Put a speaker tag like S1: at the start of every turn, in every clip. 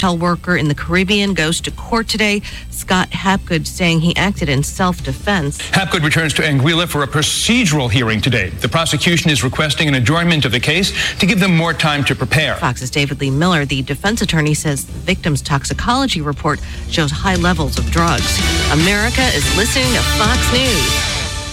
S1: hotel worker in the Caribbean goes to court today. Scott Hapgood saying he acted in self-defense.
S2: Hapgood returns to Anguilla for a procedural hearing today. The prosecution is requesting an adjournment of the case to give them more time to prepare.
S1: Fox's David Lee Miller, the defense attorney, says the victim's toxicology report shows high levels of drugs. America is listening to Fox News.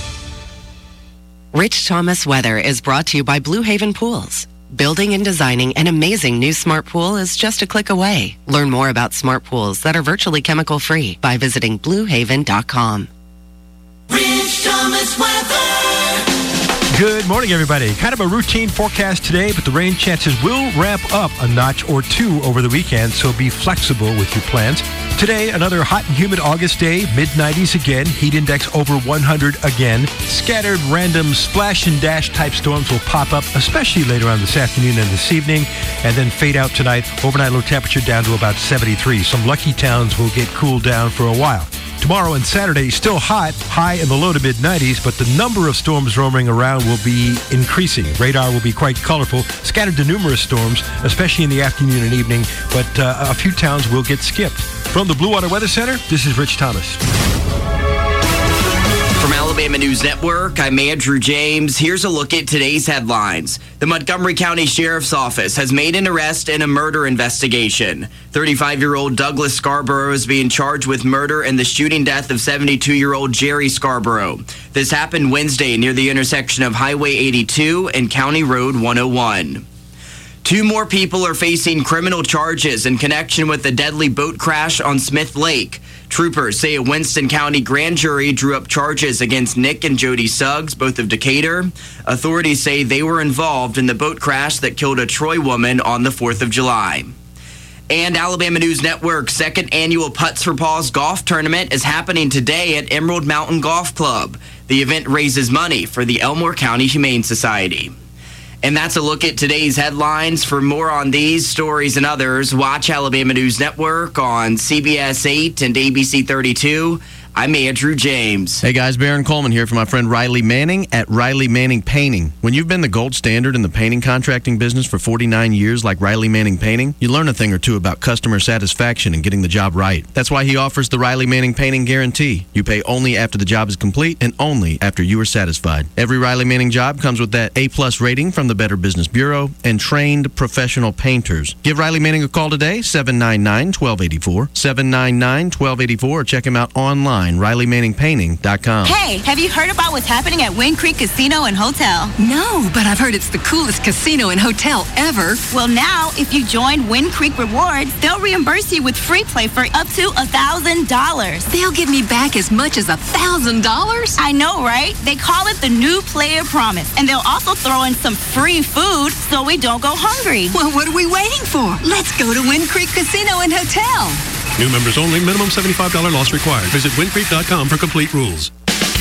S3: Rich Thomas Weather is brought to you by Blue Haven Pools. Building and designing an amazing new smart pool is just a click away. Learn more about smart pools that are virtually chemical-free by visiting bluehaven.com.
S4: Rich Thomas Weather.
S5: Good morning, everybody. Kind of a routine forecast today, but the rain chances will ramp up a notch or two over the weekend, so be flexible with your plans. Today, another hot and humid August day, mid-90s again, heat index over 100 again. Scattered random splash and dash type storms will pop up, especially later on this afternoon and this evening, and then fade out tonight. Overnight low temperature down to about 73. Some lucky towns will get cooled down for a while. Tomorrow and Saturday, still hot, high in the low to mid-90s, but the number of storms roaming around will be increasing. Radar will be quite colorful, scattered to numerous storms, especially in the afternoon and evening, but a few towns will get skipped. From the Blue Water Weather Center, this is Rich Thomas.
S6: From Alabama News Network, I'm Andrew James. Here's a look at today's headlines. The Montgomery County Sheriff's Office has made an arrest in a murder investigation. 35-year-old Douglas Scarborough is being charged with murder and the shooting death of 72-year-old Jerry Scarborough. This happened Wednesday near the intersection of Highway 82 and County Road 101. 2 more people are facing criminal charges in connection with the deadly boat crash on Smith Lake. Troopers say a Winston County grand jury drew up charges against Nick and Jody Suggs, both of Decatur. Authorities say they were involved in the boat crash that killed a Troy woman on the 4th of July. And Alabama News Network's second annual Putts for Paws golf tournament is happening today at Emerald Mountain Golf Club. The event raises money for the Elmore County Humane Society. And that's a look at today's headlines. For more on these stories and others, watch Alabama News Network on CBS 8 and ABC 32. I'm Andrew James.
S7: Hey guys, Baron Coleman here for my friend Riley Manning at Riley Manning Painting. When you've been the gold standard in the painting contracting business for 49 years like Riley Manning Painting, you learn a thing or two about customer satisfaction and getting the job right. That's why he offers the Riley Manning Painting Guarantee. You pay only after the job is complete and only after you are satisfied. Every Riley Manning job comes with that A+ rating from the Better Business Bureau and trained professional painters. Give Riley Manning a call today, 799-1284, 799-1284, or check him out online, RileyManningPainting.com.
S8: Hey, have you heard about what's happening at Wind Creek Casino and Hotel?
S9: No, but I've heard it's the coolest casino and hotel ever.
S8: Well, now, if you join Wind Creek Rewards, they'll reimburse you with free play for up to $1,000.
S9: They'll give me back as much as $1,000?
S8: I know, right? They call it the New Player Promise, and they'll also throw in some free food so we don't go hungry.
S9: Well, what are we waiting for? Let's go to Wind Creek Casino and Hotel.
S10: New members only. Minimum $75 loss required. Visit windcreek.com for complete rules.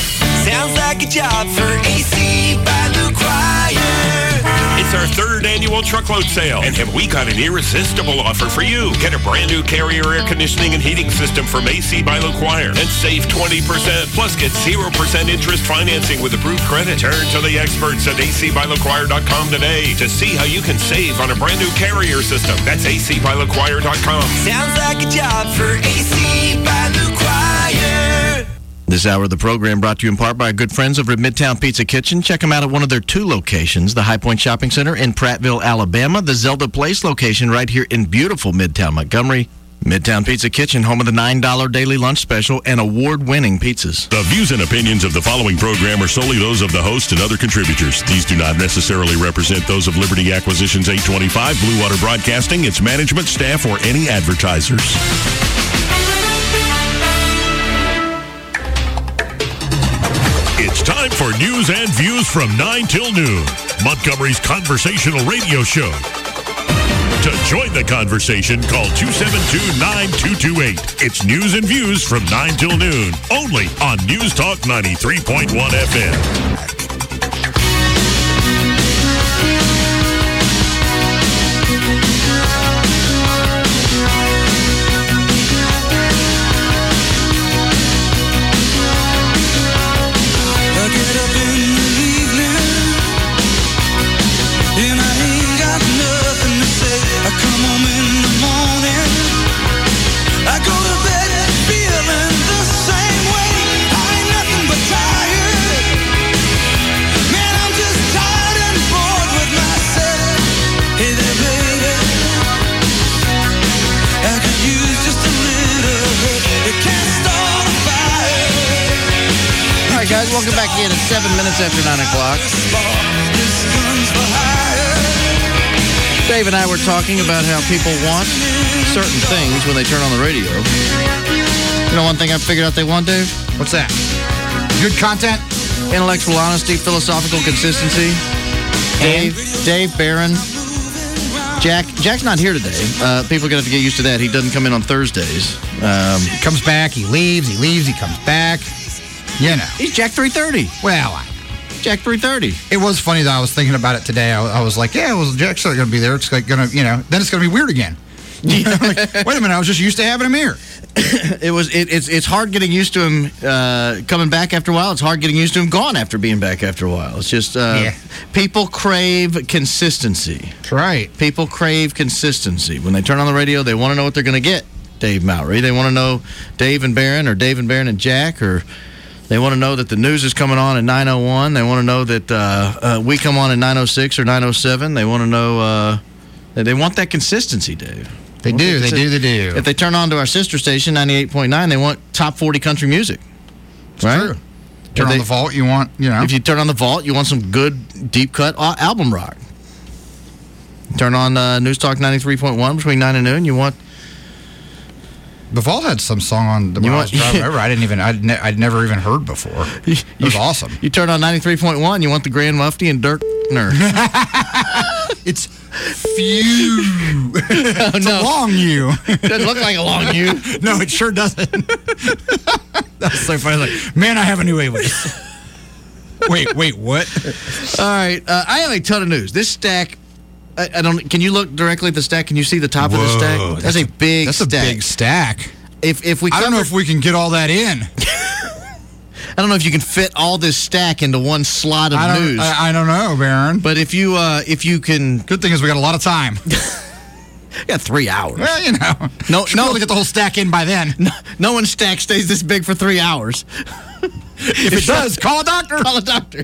S4: Sounds like a job for AC by LaCroix.
S11: It's our 3rd annual truckload sale, and have we got an irresistible offer for you. Get a brand new Carrier air conditioning and heating system from AC by LaCroix and save 20%. Plus, get 0% interest financing with approved credit. Turn to the experts at acbylacroix.com today to see how you can save on a brand new Carrier system. That's acbylacroix.com.
S4: Sounds like a job for AC by LaCroix.
S7: This hour of the program brought to you in part by our good friends over at Midtown Pizza Kitchen. Check them out at one of their 2 locations, the High Point Shopping Center in Prattville, Alabama, the Zelda Place location right here in beautiful Midtown Montgomery. Midtown Pizza Kitchen, home of the $9 daily lunch special and award-winning pizzas.
S12: The views and opinions of the following program are solely those of the host and other contributors. These do not necessarily represent those of Liberty Acquisitions 825, Blue Water Broadcasting, its management, staff, or any advertisers. It's time for news and views from 9 till noon, Montgomery's conversational radio show. To join the conversation, call 272-9228. It's news and views from 9 till noon, only on News Talk 93.1 FM.
S4: And I ain't got nothing to say. I come home in the morning
S7: welcome back in at 7 minutes after 9 o'clock. Dave and I were talking about how people want certain things when they turn on the radio. You know one thing I figured out they want, Dave?
S13: What's that? Good content?
S7: Intellectual honesty, philosophical consistency. Dave Barron. Jack's not here today. People are going to have to get used to that. He doesn't come in on Thursdays.
S13: He comes back, he leaves, he comes back. You know.
S7: He's Jack 330.
S13: Well,
S7: Jack 330.
S13: It was funny that I was thinking about it today. I was like, yeah, well, Jack's not going to be there. It's like going to, then it's going to be weird again. Like, wait a minute, I was just used to having him here.
S7: It's hard getting used to him coming back after a while. It's hard getting used to him gone after being back after a while. It's just people crave consistency.
S13: That's right.
S7: People crave consistency. When they turn on the radio, they want to know what they're going to get. Dave Mowry. They want to know Dave and Barron, or Dave and Barron and Jack, or they want to know that the news is coming on at 9:01. They want to know that we come on at 9:06 or 9:07. They want to know. They want that consistency, Dave.
S13: They do.
S7: If they turn on to our sister station, 98.9, they want top 40 country music.
S13: It's true. Turn on the Vault, you want,
S7: If you turn on the Vault, you want some good, deep-cut album rock. Turn on News Talk 93.1 between 9 and noon, you want...
S13: The Vault had some song on the I was driving over. I'd never even heard before. It was awesome.
S7: You turn on 93.1, you want the Grand Mufti and Dirk Ner.
S13: It's few. It's a long U.
S7: Doesn't look like a long U.
S13: No, it sure doesn't. That's so funny. Like, man, I have a new A-list. Wait, what?
S7: All right, I have a ton of news. This stack... I don't. Can you look directly at the stack? Can you see the top of the stack? That's a big stack.
S13: That's a big stack.
S7: If we,
S13: I don't know if we can get all that in.
S7: I don't know if you can fit all this stack into one slot of news.
S13: I don't know, Barron.
S7: But if you can,
S13: good thing is we got a lot of time.
S7: Yeah, 3 hours.
S13: Well, no, to get the whole stack in by then.
S7: No one's stack stays this big for 3 hours.
S13: If it does, call a doctor.
S7: Call a doctor.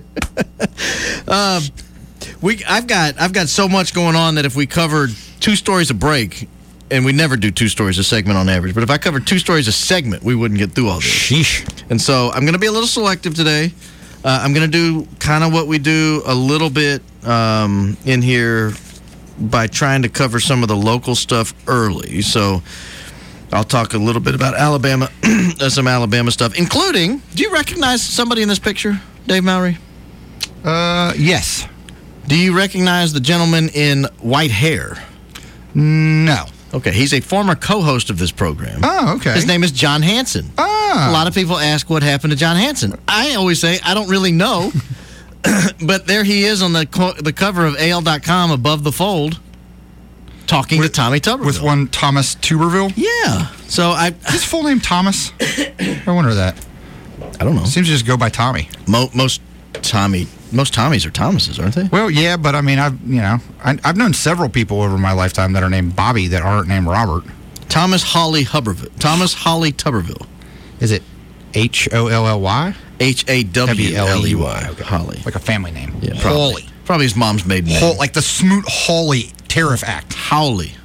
S7: I've got so much going on that if we covered 2 stories a break, and we never do 2 stories a segment on average, but if I covered 2 stories a segment, we wouldn't get through all this.
S13: Sheesh.
S7: And so I'm going to be a little selective today. I'm going to do kind of what we do a little bit in here by trying to cover some of the local stuff early. So I'll talk a little bit about Alabama, some Alabama stuff, including, do you recognize somebody in this picture, Dave Mowry?
S13: Yes.
S7: Do you recognize the gentleman in white hair?
S13: No.
S7: Okay, he's a former co-host of this program.
S13: Oh, okay.
S7: His name is John Hanson.
S13: Ah.
S7: A lot of people ask what happened to John Hanson. I always say, I don't really know. But there he is on the cover of AL.com above the fold, talking to Tommy Tuberville.
S13: With one Thomas Tuberville?
S7: Yeah. So
S13: Is his full name Thomas? I wonder that.
S7: I don't know.
S13: Seems to just go by Tommy.
S7: Most Tommies are Thomases, aren't they?
S13: Well, yeah, but I mean, I've known several people over my lifetime that are named Bobby that aren't named Robert.
S7: Thomas Hawley Tuberville.
S13: Is it Holly?
S7: Hawley.
S13: Okay.
S7: Holly.
S13: Like a family name.
S7: Yeah, probably. Probably his mom's maiden name.
S13: Like the Smoot-Hawley Tariff Act.
S7: Hawley.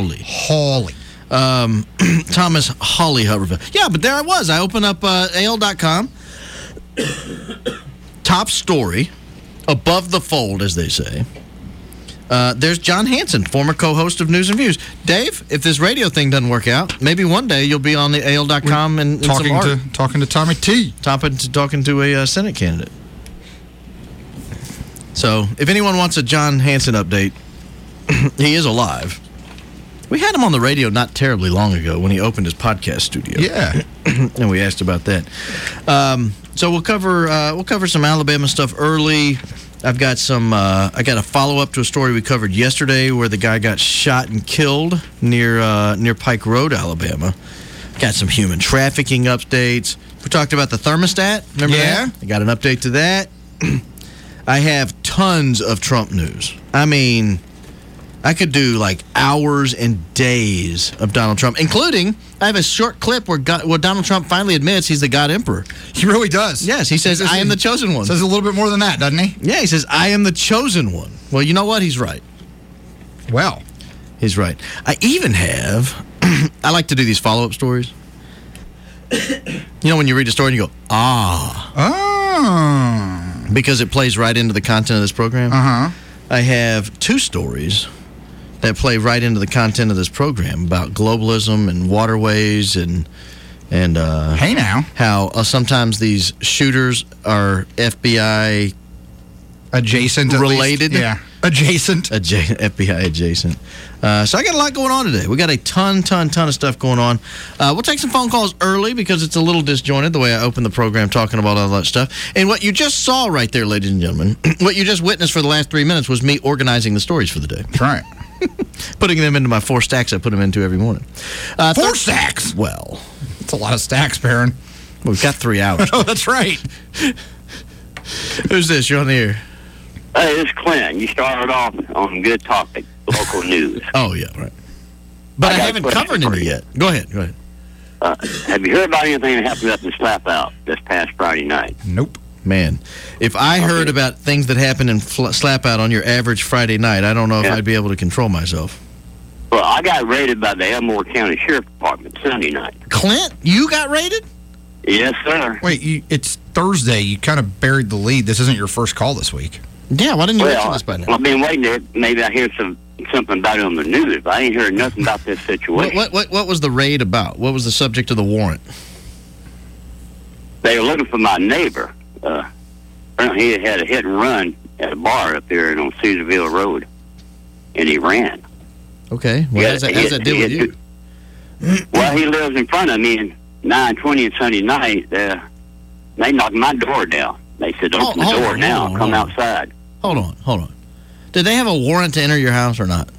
S7: Thomas Hawley Tuberville. Yeah, but there I was. I opened up AL.com. Top story, above the fold, as they say. There's John Hanson, former co-host of News and Views. Dave, if this radio thing doesn't work out, maybe one day you'll be on the AL.com and
S13: talking to Tommy T.
S7: Talking to a Senate candidate. So, if anyone wants a John Hanson update, he is alive. We had him on the radio not terribly long ago when he opened his podcast studio.
S13: Yeah.
S7: And we asked about that. So we'll cover some Alabama stuff early. I've got I got a follow-up to a story we covered yesterday where the guy got shot and killed near Pike Road, Alabama. Got some human trafficking updates. We talked about the thermostat. Remember that? I got an update to that. I have tons of Trump news. I mean, I could do like hours and days of Donald Trump, including I have a short clip where Donald Trump finally admits he's the God Emperor.
S13: He really does.
S7: Yes, he says, I am the chosen one.
S13: Says a little bit more than that, doesn't he?
S7: Yeah, he says, I am the chosen one. Well, you know what? He's right.
S13: Well.
S7: He's right. I even have, I like to do these follow-up stories. You know when you read a story and you go,
S13: Oh.
S7: Because it plays right into the content of this program.
S13: Uh-huh.
S7: I have 2 stories that play right into the content of this program about globalism and waterways and
S13: hey now,
S7: how sometimes these shooters are FBI
S13: adjacent,
S7: related.
S13: Yeah, adjacent.
S7: FBI adjacent. So I got a lot going on today. We got a ton of stuff going on. We'll take some phone calls early because it's a little disjointed the way I opened the program talking about all that stuff. And what you just saw right there, ladies and gentlemen, what you just witnessed for the last 3 minutes was me organizing the stories for the day.
S13: That's right.
S7: Putting them into my 4 stacks I put them into every morning.
S13: 4 stacks?
S7: Well,
S13: it's a lot of stacks, Perrin.
S7: We've got 3 hours.
S13: Oh, that's right.
S7: Who's this? You're on the air.
S14: Hey, this is Clint. You started off on good topic, local news.
S7: Oh, yeah, right. But I haven't covered any yet. Go ahead.
S14: Have you heard about anything that happened up in Slap Out this past Friday night?
S13: Nope.
S7: Man, if I heard about things that happen in Slap Out on your average Friday night, I don't know if I'd be able to control myself.
S14: Well, I got raided by the Elmore County Sheriff Department Sunday night.
S7: Clint, you got raided?
S14: Yes, sir.
S13: Wait, it's Thursday. You kind of buried the lead. This isn't your first call this week.
S7: Yeah, why didn't you mention this by now?
S14: I've been waiting there. Maybe I hear something about it on the news, but I ain't heard nothing about this situation.
S7: What was the raid about? What was the subject of the warrant?
S14: They were looking for my neighbor. He had a hit and run at a bar up there on Caesarville Road, and he ran.
S7: Okay. Well, how does that deal with you?
S14: Well, he lives in front of me, and 9:20 on Sunday night, they knocked my door down. They said, open the door now, come outside.
S7: Hold on. Did they have a warrant to enter your house or not?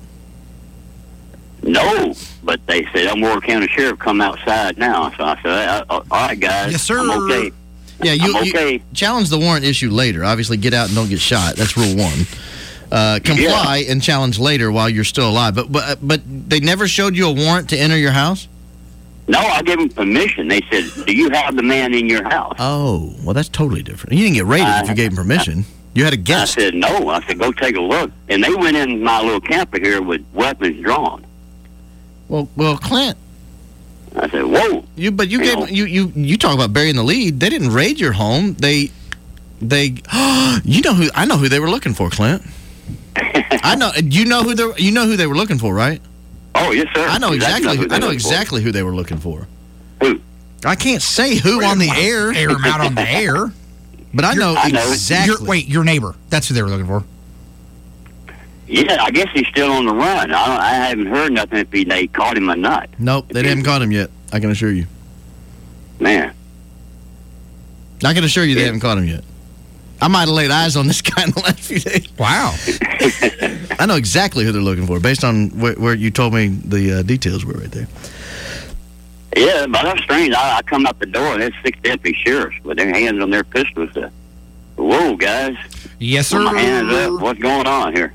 S14: No, but they said, Elmore County Sheriff, come outside now. So I said, all right, guys.
S13: Yes, sir.
S14: I'm okay.
S7: Yeah, you challenge the warrant issue later. Obviously, get out and don't get shot. That's rule 1. Comply and challenge later while you're still alive. But they never showed you a warrant to enter your house?
S14: No, I gave them permission. They said, do you have the man in your house?
S7: Oh, well, that's totally different. You didn't get raided if you gave them permission. You had a guest.
S14: I said, no. I said, go take a look. And they went in my little camper here with weapons drawn.
S7: Well, Clint.
S14: I said, whoa.
S7: You talk about burying the lead. They didn't raid your home. They I know who they were looking for, Clint. I know who they were looking for, right?
S14: Oh, yes, sir.
S7: I know exactly who they were looking for.
S14: Who?
S7: I can't say who on the air.
S13: Air them out on the air.
S7: But I know exactly.
S13: Your neighbor. That's who they were looking for.
S14: Yeah, I guess he's still on the run. I haven't heard nothing if they caught him or not.
S7: Nope, they haven't caught him yet. I can assure you.
S14: Man.
S7: I can assure you they haven't caught him yet. I might have laid eyes on this guy in the last few days.
S13: Wow.
S7: I know exactly who they're looking for based on where you told me the details were right there.
S14: Yeah, but that's strange. I come out the door and there's 6 deputy sheriffs with their hands on their pistols. Whoa, guys.
S13: Yes, sir.
S14: Put my hands up. What's going on here?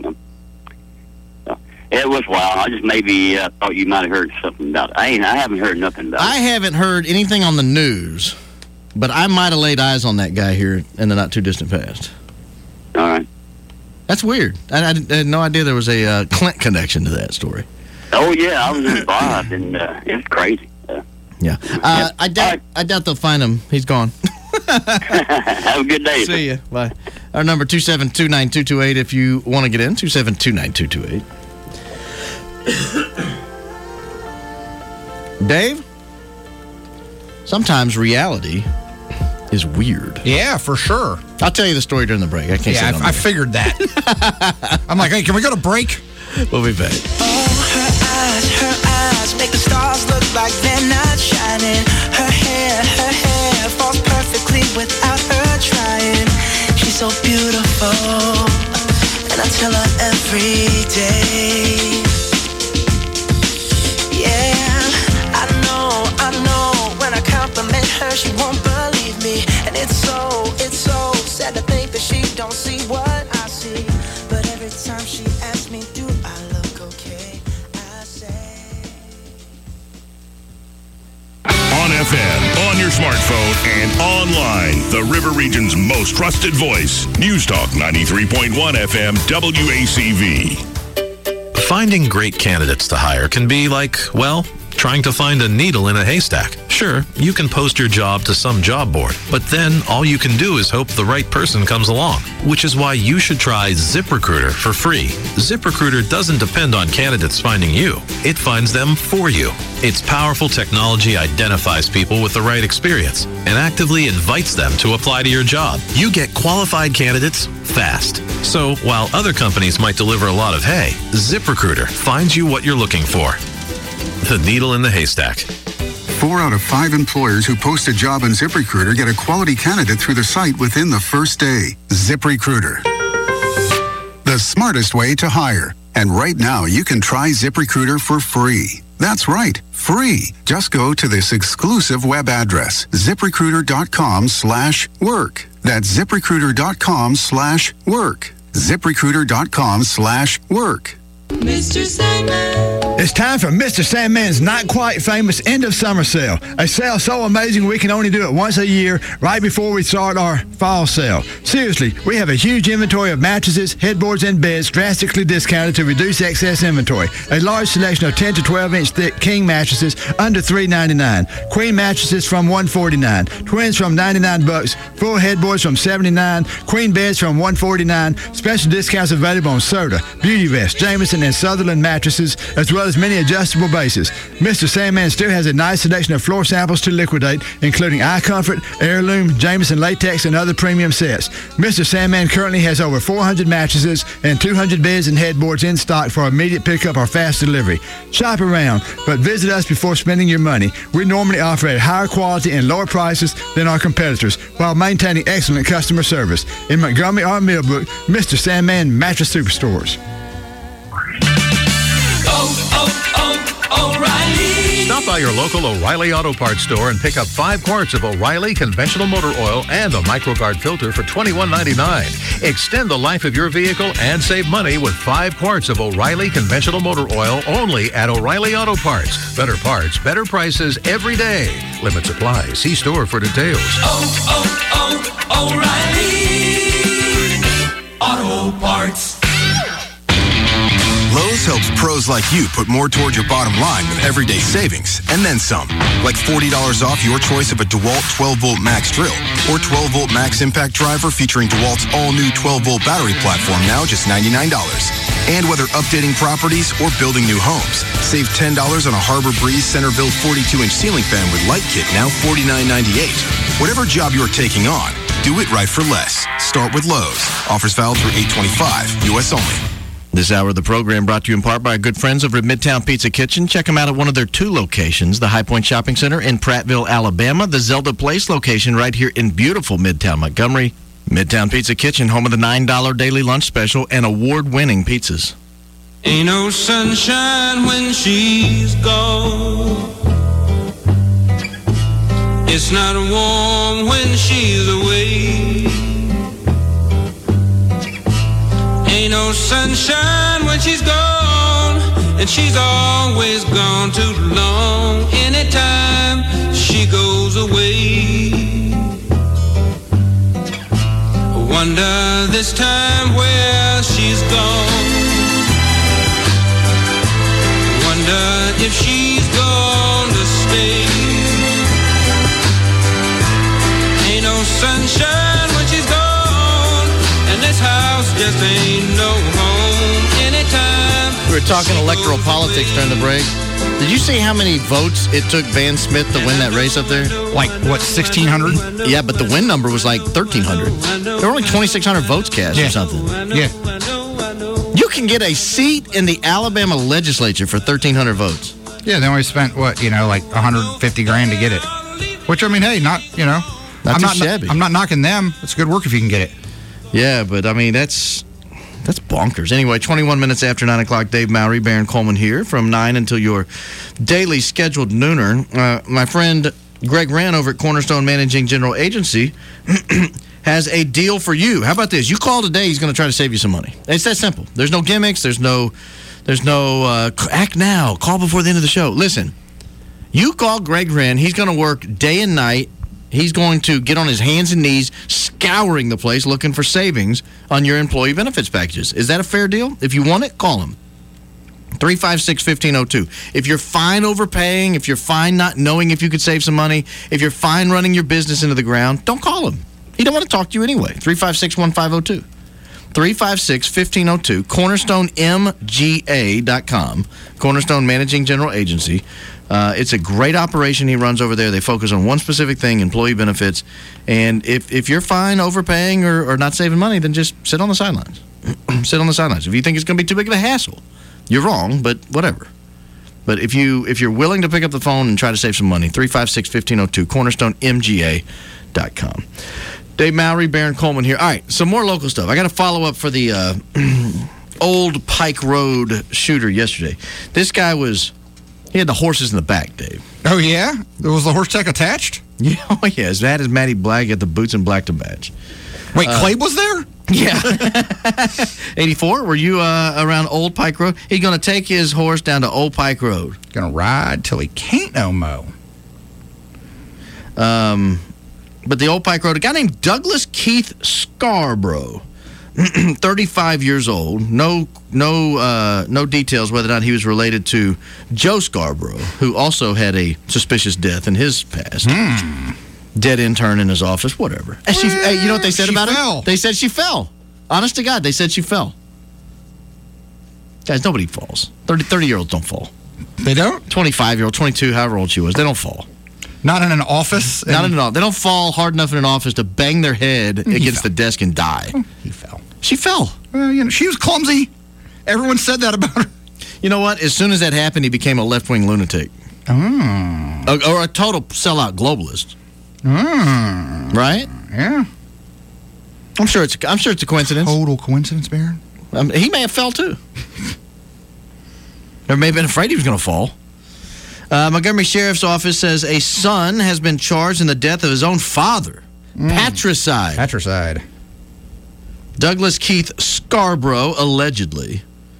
S14: It was wild. I just maybe thought you might have heard something about it. I haven't heard nothing about it.
S7: I haven't heard anything on the news, but I might have laid eyes on that guy here in the not-too-distant past.
S14: All right.
S7: That's weird. I had no idea there was a Clint connection to that story.
S14: Oh, yeah. I was involved, and it's crazy.
S7: Yeah. I doubt they'll find him. He's gone.
S14: Have a good day.
S7: See ya. Bye. Our number, 2729228, if you want to get in, 2729228. Dave, sometimes reality is weird.
S13: Yeah, for sure.
S7: I'll tell you the story during the break. I can't say it on
S13: I figured that. I'm like, hey, can we go to break?
S7: We'll be back.
S4: Oh, her eyes make the stars look like they're not shining. Her hair falls perfectly without her trying. She's so beautiful, and I tell her every day. She won't believe me, and it's so sad to think that she don't see what I see. But every time she asks me, do I look okay, I say.
S12: On FM, on your smartphone, and online, the River Region's most trusted voice. News Talk 93.1 FM WACV.
S15: Finding great candidates to hire can be like, well, trying to find a needle in a haystack. Sure, you can post your job to some job board, but then all you can do is hope the right person comes along, which is why you should try ZipRecruiter for free. ZipRecruiter doesn't depend on candidates finding you. It finds them for you. Its powerful technology identifies people with the right experience and actively invites them to apply to your job. You get qualified candidates fast. So while other companies might deliver a lot of hay, ZipRecruiter finds you what you're looking for. The needle in the haystack.
S16: 4 out of 5 employers who post a job on ZipRecruiter get a quality candidate through the site within the first day. ZipRecruiter, the smartest way to hire. And right now, you can try ZipRecruiter for free. That's right, free. Just go to this exclusive web address, ZipRecruiter.com/work. That's ZipRecruiter.com/work. ZipRecruiter.com/work.
S17: Mr. Sandman. It's time for Mr. Sandman's not quite famous end of summer sale. A sale so amazing we can only do it once a year, right before we start our fall sale. Seriously, we have a huge inventory of mattresses, headboards, and beds drastically discounted to reduce excess inventory. A large selection of 10 to 12-inch thick king mattresses under $399, queen mattresses from $149, twins from $99, full headboards from $79, queen beds from $149. Special discounts available on Serta, Beauty Vest, Jameson, and Sutherland mattresses, as well as many adjustable bases. Mr. Sandman still has a nice selection of floor samples to liquidate, including iComfort, Heirloom, Jameson Latex, and other premium sets. Mr. Sandman currently has over 400 mattresses and 200 beds and headboards in stock for immediate pickup or fast delivery. Shop around, but visit us before spending your money. We normally offer a higher quality and lower prices than our competitors, while maintaining excellent customer service. In Montgomery or Millbrook, Mr. Sandman Mattress Superstores.
S18: O'Reilly. Stop by your local O'Reilly Auto Parts store and pick up 5 quarts of O'Reilly conventional motor oil and a MicroGuard filter for $21.99. Extend the life of your vehicle and save money with 5 quarts of O'Reilly conventional motor oil only at O'Reilly Auto Parts. Better parts, better prices every day. Limits apply. See store for details.
S19: O'Reilly Auto Parts.
S20: Lowe's helps pros like you put more toward your bottom line with everyday savings, and then some. Like $40 off your choice of a DeWalt 12-volt max drill, or 12-volt max impact driver featuring DeWalt's all-new 12-volt battery platform, now just $99. And whether updating properties or building new homes, save $10 on a Harbor Breeze Centerville 42-inch ceiling fan with light kit, now $49.98. Whatever job you're taking on, do it right for less. Start with Lowe's. Offers valid through 8/25, U.S. only.
S7: This hour of the program brought to you in part by our good friends over at Midtown Pizza Kitchen. Check them out at one of their 2 locations, the High Point Shopping Center in Prattville, Alabama, the Zelda Place location right here in beautiful Midtown Montgomery. Midtown Pizza Kitchen, home of the $9 daily lunch special and award-winning pizzas.
S19: Ain't no sunshine when she's gone. It's not warm when she's away. Ain't no sunshine when she's gone, and she's always gone too long. Anytime she goes away, I wonder this time where she's gone. Wonder if she's gonna stay. Ain't no sunshine when she's gone, and this house just ain't no home anytime.
S7: We were talking electoral politics during the break. Did you see how many votes it took Van Smith to win that race up there?
S13: Like, what, 1,600?
S7: Yeah, but the win number was like 1,300. There were only 2,600 votes cast or something.
S13: Yeah.
S7: You can get a seat in the Alabama legislature for 1,300 votes.
S13: Yeah, they only spent, like $150,000 to get it. Which, I mean, hey, not
S7: shabby.
S13: I'm not knocking them. It's good work if you can get it.
S7: Yeah, but I mean, that's bonkers. Anyway, 21 minutes after 9 o'clock, Dave Mowry, Baron Coleman here from 9 until your daily scheduled nooner. My friend Greg Wren over at Cornerstone Managing General Agency has a deal for you. How about this? You call today, he's going to try to save you some money. It's that simple. There's no gimmicks. There's no act now. Call before the end of the show. Listen, you call Greg Wren. He's going to work day and night. He's going to get on his hands and knees, scouring the place, looking for savings on your employee benefits packages. Is that a fair deal? If you want it, call him. 356-1502. If you're fine overpaying, if you're fine not knowing if you could save some money, if you're fine running your business into the ground, don't call him. He don't want to talk to you anyway. 356-1502. 356-1502. CornerstoneMGA.com. Cornerstone Managing General Agency. It's a great operation he runs over there. They focus on one specific thing, employee benefits. And if you're fine overpaying or not saving money, then just sit on the sidelines. Sit on the sidelines. If you think it's going to be too big of a hassle, you're wrong, but whatever. But if you're willing to pick up the phone and try to save some money, 356-1502, CornerstoneMGA.com. Dave Mowry, Baron Coleman here. All right, some more local stuff. I got to follow up for the Old Pike Road shooter yesterday. This guy he had the horses in the back, Dave.
S13: Oh, yeah? Was the horse tech attached?
S7: Yeah, oh, yeah. As bad as Matty Black at the Boots and Black to Badge.
S13: Wait, Clay was there?
S7: Yeah. 84, were you around Old Pike Road? He's going to take his horse down to Old Pike Road.
S13: Going to ride till he can't no more.
S7: But the Old Pike Road, a guy named Douglas Keith Scarborough, 35 years old. No details whether or not he was related to Joe Scarborough, who also had a suspicious death in his past. Dead intern in his office, whatever. Hey, you know what they said about her? They said she fell. Honest to God, they said she fell. Guys, nobody falls. 30-year-olds don't fall.
S13: They don't?
S7: 25-year-old, 22, however old she was, they don't fall.
S13: Not in an office?
S7: Not in an office. They don't fall hard enough in an office to bang their head against the desk and die.
S13: He fell.
S7: She fell.
S13: Well, she was clumsy. Everyone said that about her.
S7: You know what? As soon as that happened, he became a left-wing lunatic. Or a total sellout globalist. Right?
S13: Yeah.
S7: I'm sure it's a coincidence.
S13: Total coincidence, Baron.
S7: He may have fell too. Or may have been afraid he was going to fall. Montgomery Sheriff's Office says a son has been charged in the death of his own father. Patricide.
S13: Patricide.
S7: Douglas Keith Scarborough allegedly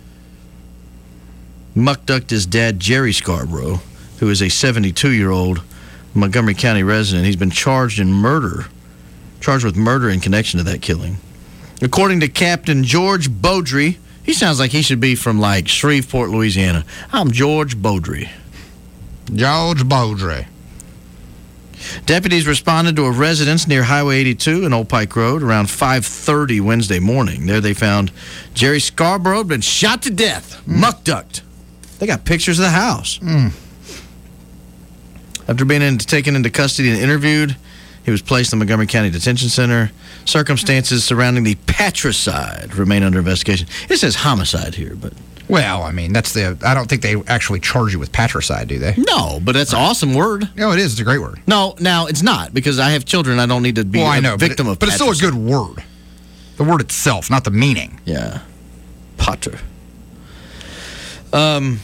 S7: muck-ducked his dad, Jerry Scarborough, who is a 72-year-old Montgomery County resident. He's been charged with murder in connection to that killing. According to Captain George Beaudry, he sounds like he should be from, like, Shreveport, Louisiana. I'm George Beaudry.
S13: George Beaudry.
S7: Deputies responded to a residence near Highway 82 and Old Pike Road around 5:30 Wednesday morning. There they found Jerry Scarborough had been shot to death, muck-ducked. They got pictures of the house. After being taken into custody and interviewed, he was placed in the Montgomery County Detention Center. Circumstances surrounding the patricide remain under investigation. It says homicide here, but...
S13: Well, I mean, I don't think they actually charge you with patricide, do they?
S7: No, but that's an awesome word.
S13: No, it is. It's a great word.
S7: No, now, it's not, because I have children. I don't need to be a victim of patricide.
S13: But it's still a good word. The word itself, not the meaning.
S7: Yeah. Pater. I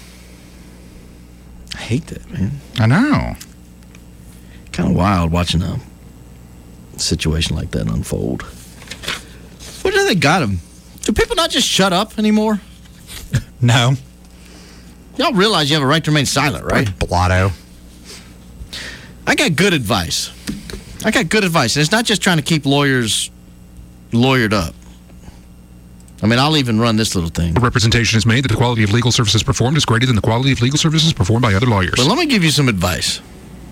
S7: hate that, man.
S13: I know.
S7: Kind of wild watching a situation like that unfold. What do they got him? Do people not just shut up anymore?
S13: No.
S7: Y'all realize you have a right to remain silent, right?
S13: Blotto.
S7: I got good advice. And it's not just trying to keep lawyers lawyered up. I mean, I'll even run this little thing.
S10: The representation is made that the quality of legal services performed is greater than the quality of legal services performed by other lawyers.
S7: But let me give you some advice.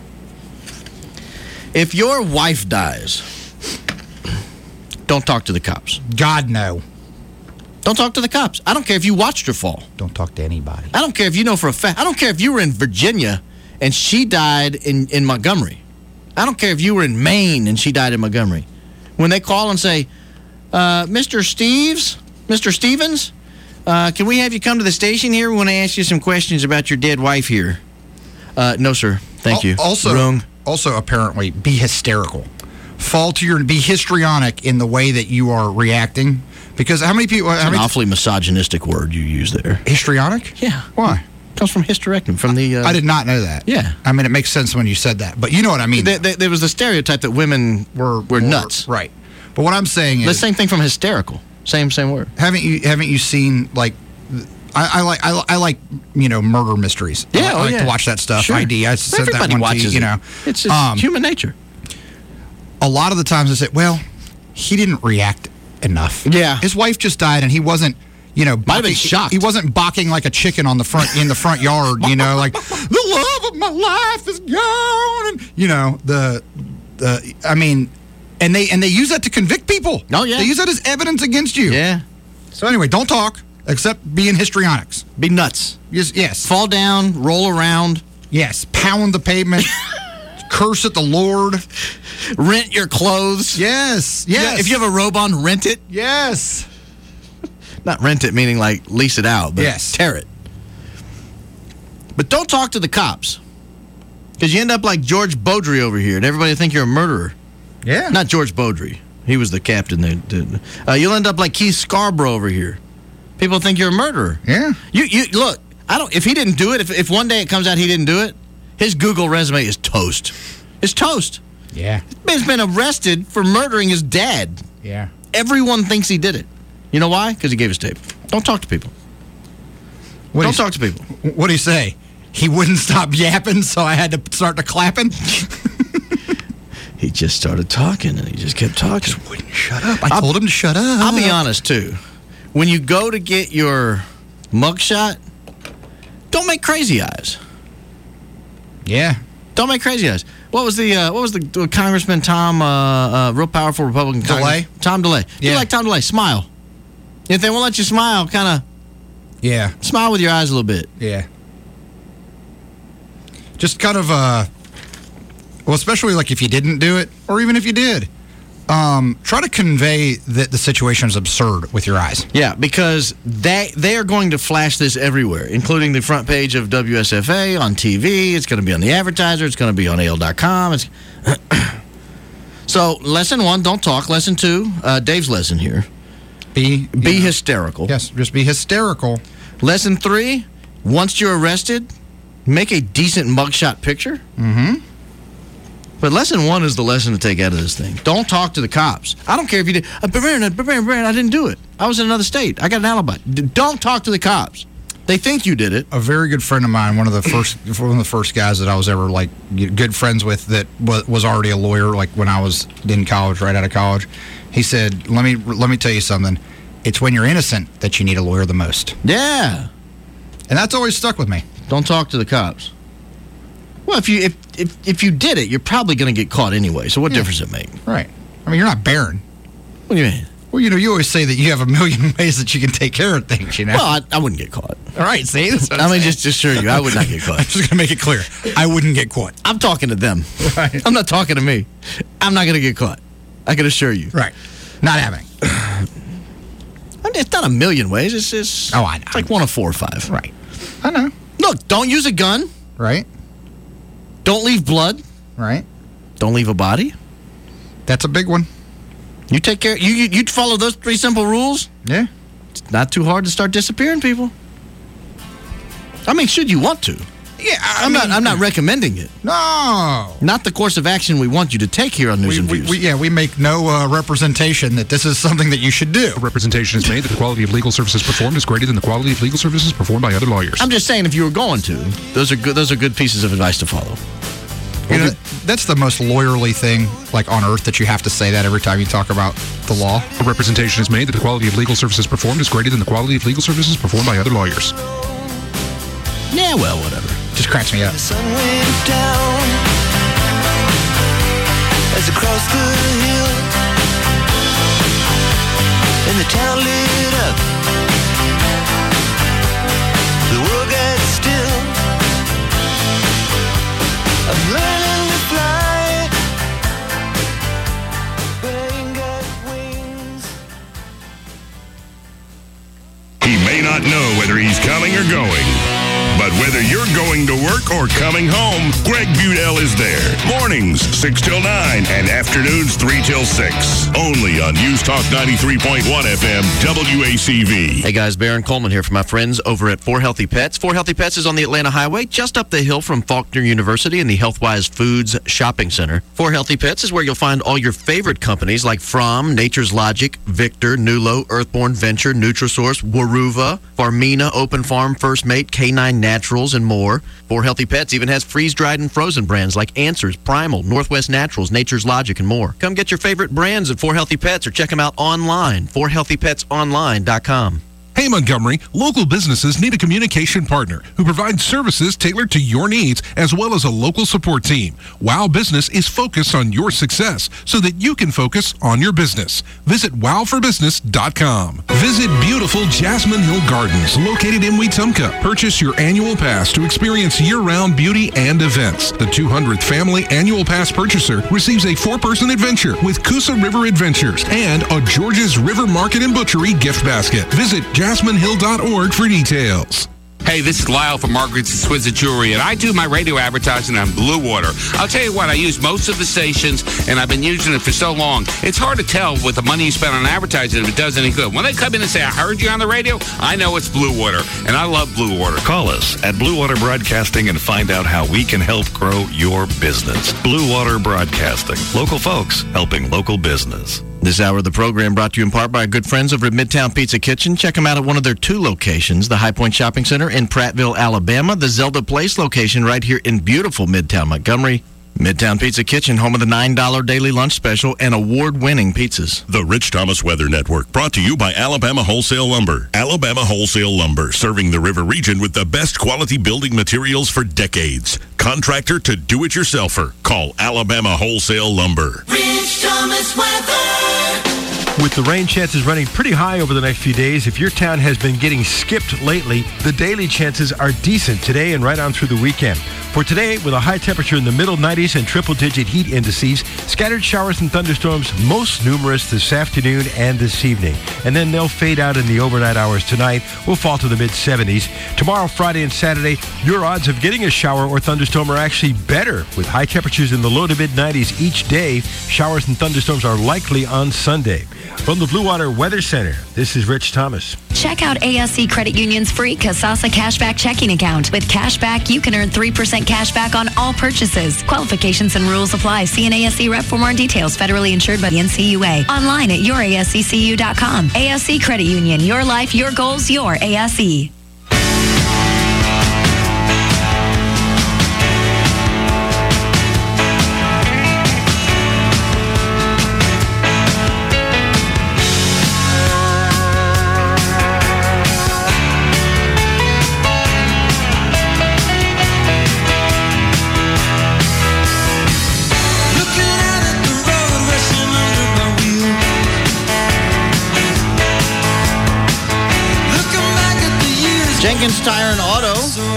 S7: If your wife dies, don't talk to the cops.
S13: God, no.
S7: Don't talk to the cops. I don't care if you watched her fall.
S13: Don't talk to anybody.
S7: I don't care if you know for a fact. I don't care if you were in Virginia and she died in Montgomery. I don't care if you were in Maine and she died in Montgomery. When they call and say, Mr. Stevens, can we have you come to the station here? We want to ask you some questions about your dead wife here. No, sir. Thank you.
S13: Also, apparently, be hysterical. Be histrionic in the way that you are reacting. Because how many people...
S7: It's an awfully misogynistic word you use there.
S13: Histrionic?
S7: Yeah.
S13: Why?
S7: It comes from hysterectomy, from the...
S13: I did not know that.
S7: Yeah.
S13: I mean, it makes sense when you said that. But you know what I mean.
S7: There was the stereotype that women were nuts.
S13: Right. But what I'm saying is...
S7: The same thing from hysterical. Same word.
S13: Haven't you seen, like... I like murder mysteries.
S7: Yeah,
S13: I like to watch that stuff.
S7: Sure.
S13: ID. I said
S7: Everybody
S13: that one
S7: watches
S13: to you.
S7: It's just human nature.
S13: A lot of the times I say, well, he didn't react enough.
S7: Yeah.
S13: His wife just died and he wasn't, might
S21: have been shocked.
S13: He wasn't barking like a chicken in the front yard, like the love of my life is gone. And they use that to convict people.
S21: Oh yeah,
S13: they use that as evidence against you.
S21: Yeah.
S13: So anyway, don't talk except be in histrionics.
S21: Be nuts.
S13: Yes.
S21: Fall down, roll around.
S13: Yes. Pound the pavement. Curse at the Lord.
S21: Rent your clothes.
S13: Yes.
S21: Yeah, if you have a robe on, rent it.
S13: Yes.
S21: Not rent it, meaning like lease it out, but tear it. But don't talk to the cops. Because you end up like George Beaudry over here, and everybody think you're a murderer.
S13: Yeah.
S21: Not George Beaudry. He was the captain. You'll end up like Keith Scarborough over here. People think you're a murderer.
S13: Yeah.
S21: You look, if he didn't do it, if one day it comes out he didn't do it, his Google resume is toast. It's toast.
S13: Yeah.
S21: He's been arrested for murdering his dad.
S13: Yeah.
S21: Everyone thinks he did it. You know why? Because he gave his tape. Don't talk to people. Don't talk to people.
S13: What'd he say? He wouldn't stop yapping, so I had to start to clapping?
S21: He just started talking, and he just kept talking.
S13: Just wouldn't shut up. I told him to shut up.
S21: I'll be honest, too. When you go to get your mugshot, don't make crazy eyes.
S13: Yeah.
S21: Don't make crazy eyes. What was the Congressman Tom, real powerful Republican
S13: DeLay?
S21: Tom DeLay.
S13: Yeah.
S21: You like Tom DeLay, smile. If they won't let you smile, kind of smile with your eyes a little bit.
S13: Yeah. Just kind of, especially like if you didn't do it, or even if you did, try to convey that the situation is absurd with your eyes.
S21: Yeah, because they are going to flash this everywhere, including the front page of WSFA, on TV. It's going to be on the Advertiser. It's going to be on AL.com. So, lesson 1, don't talk. Lesson 2, Dave's lesson here. Be hysterical.
S13: Yes, just be hysterical.
S21: Lesson 3, once you're arrested, make a decent mugshot picture.
S13: Mm-hmm.
S21: But lesson 1 is the lesson to take out of this thing. Don't talk to the cops. I don't care if you did. Baron, I didn't do it. I was in another state. I got an alibi. Don't talk to the cops. They think you did it.
S13: A very good friend of mine, one of the first guys that I was ever like good friends with, that was already a lawyer. Like when I was in college, right out of college, he said, "Let me tell you something. It's when you're innocent that you need a lawyer the most."
S21: Yeah,
S13: and that's always stuck with me.
S21: Don't talk to the cops. Well, if you did it, you're probably going to get caught anyway. So what difference does it make?
S13: Right. I mean, you're not Barron.
S21: What do you mean?
S13: Well, you always say that you have a million ways that you can take care of things,
S21: Well, I wouldn't get caught.
S13: All right, see?
S21: Just to assure you, I would not get caught.
S13: I'm just going to make it clear. I wouldn't get caught.
S21: I'm talking to them.
S13: Right.
S21: I'm not talking to me. I'm not going to get caught. I can assure you.
S13: Right. Not happening.
S21: It's not a million ways. It's
S13: I know.
S21: It's like 1 of 4 or 5.
S13: Right. I know.
S21: Look, don't use a gun.
S13: Right.
S21: Don't leave blood.
S13: Right.
S21: Don't leave a body.
S13: That's a big one.
S21: You take care. You follow those 3 simple rules.
S13: Yeah.
S21: It's not too hard to start disappearing people. I mean, should you want to?
S13: Yeah,
S21: I'm not recommending it.
S13: No.
S21: Not the course of action we want you to take here on News and Views.
S13: We make no representation that this is something that you should do.
S2: A representation is made that the quality of legal services performed is greater than the quality of legal services performed by other lawyers.
S21: I'm just saying, if you were going to, those are good pieces of advice to follow.
S13: That's the most lawyerly thing like on earth, that you have to say that every time you talk about the law.
S2: A representation is made that the quality of legal services performed is greater than the quality of legal services performed by other lawyers.
S21: Yeah, well, whatever.
S13: Just cracks me up.
S4: The sun went down as across the hill, and the town lit up. The world got still. I'm learning to fly, but I ain't got wings.
S12: He may not know whether he's coming or going, but whether you're going to work or coming home, Greg Budell is there. Mornings, 6 till 9, and afternoons, 3 till 6. Only on News Talk 93.1 FM, WACV.
S21: Hey guys, Baron Coleman here for my friends over at 4 Healthy Pets. 4 Healthy Pets is on the Atlanta Highway, just up the hill from Faulkner University in the Healthwise Foods Shopping Center. 4 Healthy Pets is where you'll find all your favorite companies like Fromm, Nature's Logic, Victor, Nulo, Earthborn Venture, Nutrisource, Waruva, Farmina, Open Farm, First Mate, K9 Naturals, and more. 4 Healthy Pets even has freeze-dried and frozen brands like Answers, Primal, Northwest Naturals, Nature's Logic, and more. Come get your favorite brands at 4 Healthy Pets or check them out online, 4healthypetsonline.com.
S1: Hey Montgomery, local businesses need a communication partner who provides services tailored to your needs as well as a local support team. Wow Business is focused on your success so that you can focus on your business. Visit wowforbusiness.com. Visit beautiful Jasmine Hill Gardens located in Wetumpka. Purchase your annual pass to experience year-round beauty and events. The 200th family annual pass purchaser receives a 4-person adventure with Coosa River Adventures and a George's River Market and Butchery gift basket. Visit JasmineHill.org for details.
S22: Hey, this is Lyle from Margaret's Exquisite Jewelry, and I do my radio advertising on Blue Water. I'll tell you what, I use most of the stations, and I've been using it for so long. It's hard to tell with the money you spend on advertising if it does any good. When they come in and say, I heard you on the radio, I know it's Blue Water, and I love Blue Water.
S23: Call us at Blue Water Broadcasting and find out how we can help grow your business. Blue Water Broadcasting. Local folks helping local business.
S21: This hour of the program brought to you in part by our good friends over at Midtown Pizza Kitchen. Check them out at one of their 2 locations, the High Point Shopping Center in Prattville, Alabama, the Zelda Place location right here in beautiful Midtown Montgomery. Midtown Pizza Kitchen, home of the $9 daily lunch special and award-winning pizzas.
S12: The Rich Thomas Weather Network, brought to you by Alabama Wholesale Lumber. Alabama Wholesale Lumber, serving the River region with the best quality building materials for decades. Contractor to do-it-yourselfer. Call Alabama Wholesale Lumber.
S4: Rich Thomas Weather.
S5: With the rain chances running pretty high over the next few days, if your town has been getting skipped lately, the daily chances are decent today and right on through the weekend. For today, with a high temperature in the middle 90s and triple-digit heat indices, scattered showers and thunderstorms most numerous this afternoon and this evening. And then they'll fade out in the overnight hours tonight. We'll fall to the mid-70s. Tomorrow, Friday, and Saturday, your odds of getting a shower or thunderstorm are actually better, with high temperatures in the low to mid-90s each day. Showers and thunderstorms are likely on Sunday. From the Blue Water Weather Center, this is Rich Thomas.
S24: Check out ASE Credit Union's free Kasasa Cashback checking account. With Cashback, you can earn 3% cash back on all purchases. Qualifications and rules apply. See an ASE rep for more details. Federally insured by the NCUA. Online at youraseccu.com. ASE Credit Union. Your life, your goals, your ASE.
S21: Jenkins Tire and Auto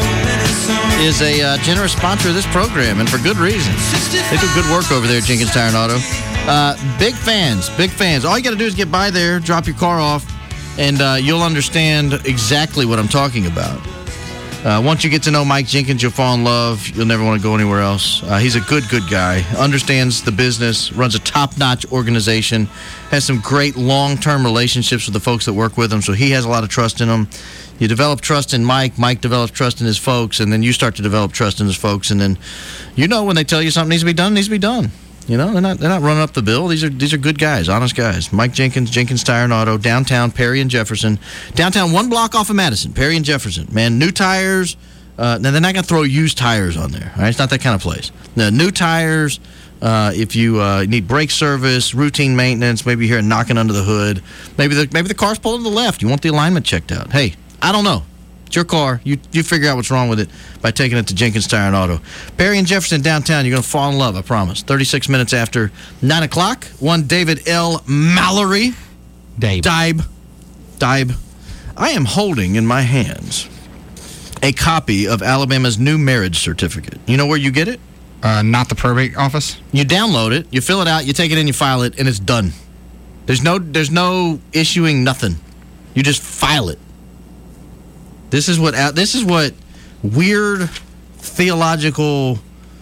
S21: is a generous sponsor of this program, and for good reason. They do good work over there at Jenkins Tire and Auto. Big fans. All you got to do is get by there, drop your car off, and you'll understand exactly what I'm talking about. Once you get to know Mike Jenkins, you'll fall in love. You'll never want to go anywhere else. He's a good guy. Understands the business, runs a top-notch organization, has some great long-term relationships with the folks that work with him, so he has a lot of trust in them. You develop trust in Mike develops trust in his folks, and then you start to develop trust in his folks, and then when they tell you something needs to be done, it needs to be done. You know, they're not running up the bill. These are good guys, honest guys. Mike Jenkins, Jenkins Tire and Auto, downtown Perry and Jefferson. Downtown, 1 block off of Madison, Perry and Jefferson. Man, new tires. Now, they're not going to throw used tires on there. All right? It's not that kind of place. Now, new tires, if you need brake service, routine maintenance, maybe you're knocking under the hood. Maybe the car's pulled to the left. You want the alignment checked out. Hey, I don't know. It's your car. You figure out what's wrong with it by taking it to Jenkins Tire and Auto. Perry and Jefferson downtown, you're going to fall in love, I promise. 36 minutes after 9 o'clock, one David L. Mallory. Dibe. I am holding in my hands a copy of Alabama's new marriage certificate. You know where you get it?
S13: Not the probate office.
S21: You download it, you fill it out, you take it in, you file it, and it's done. There's no issuing nothing. You just file it. This is what weird theological,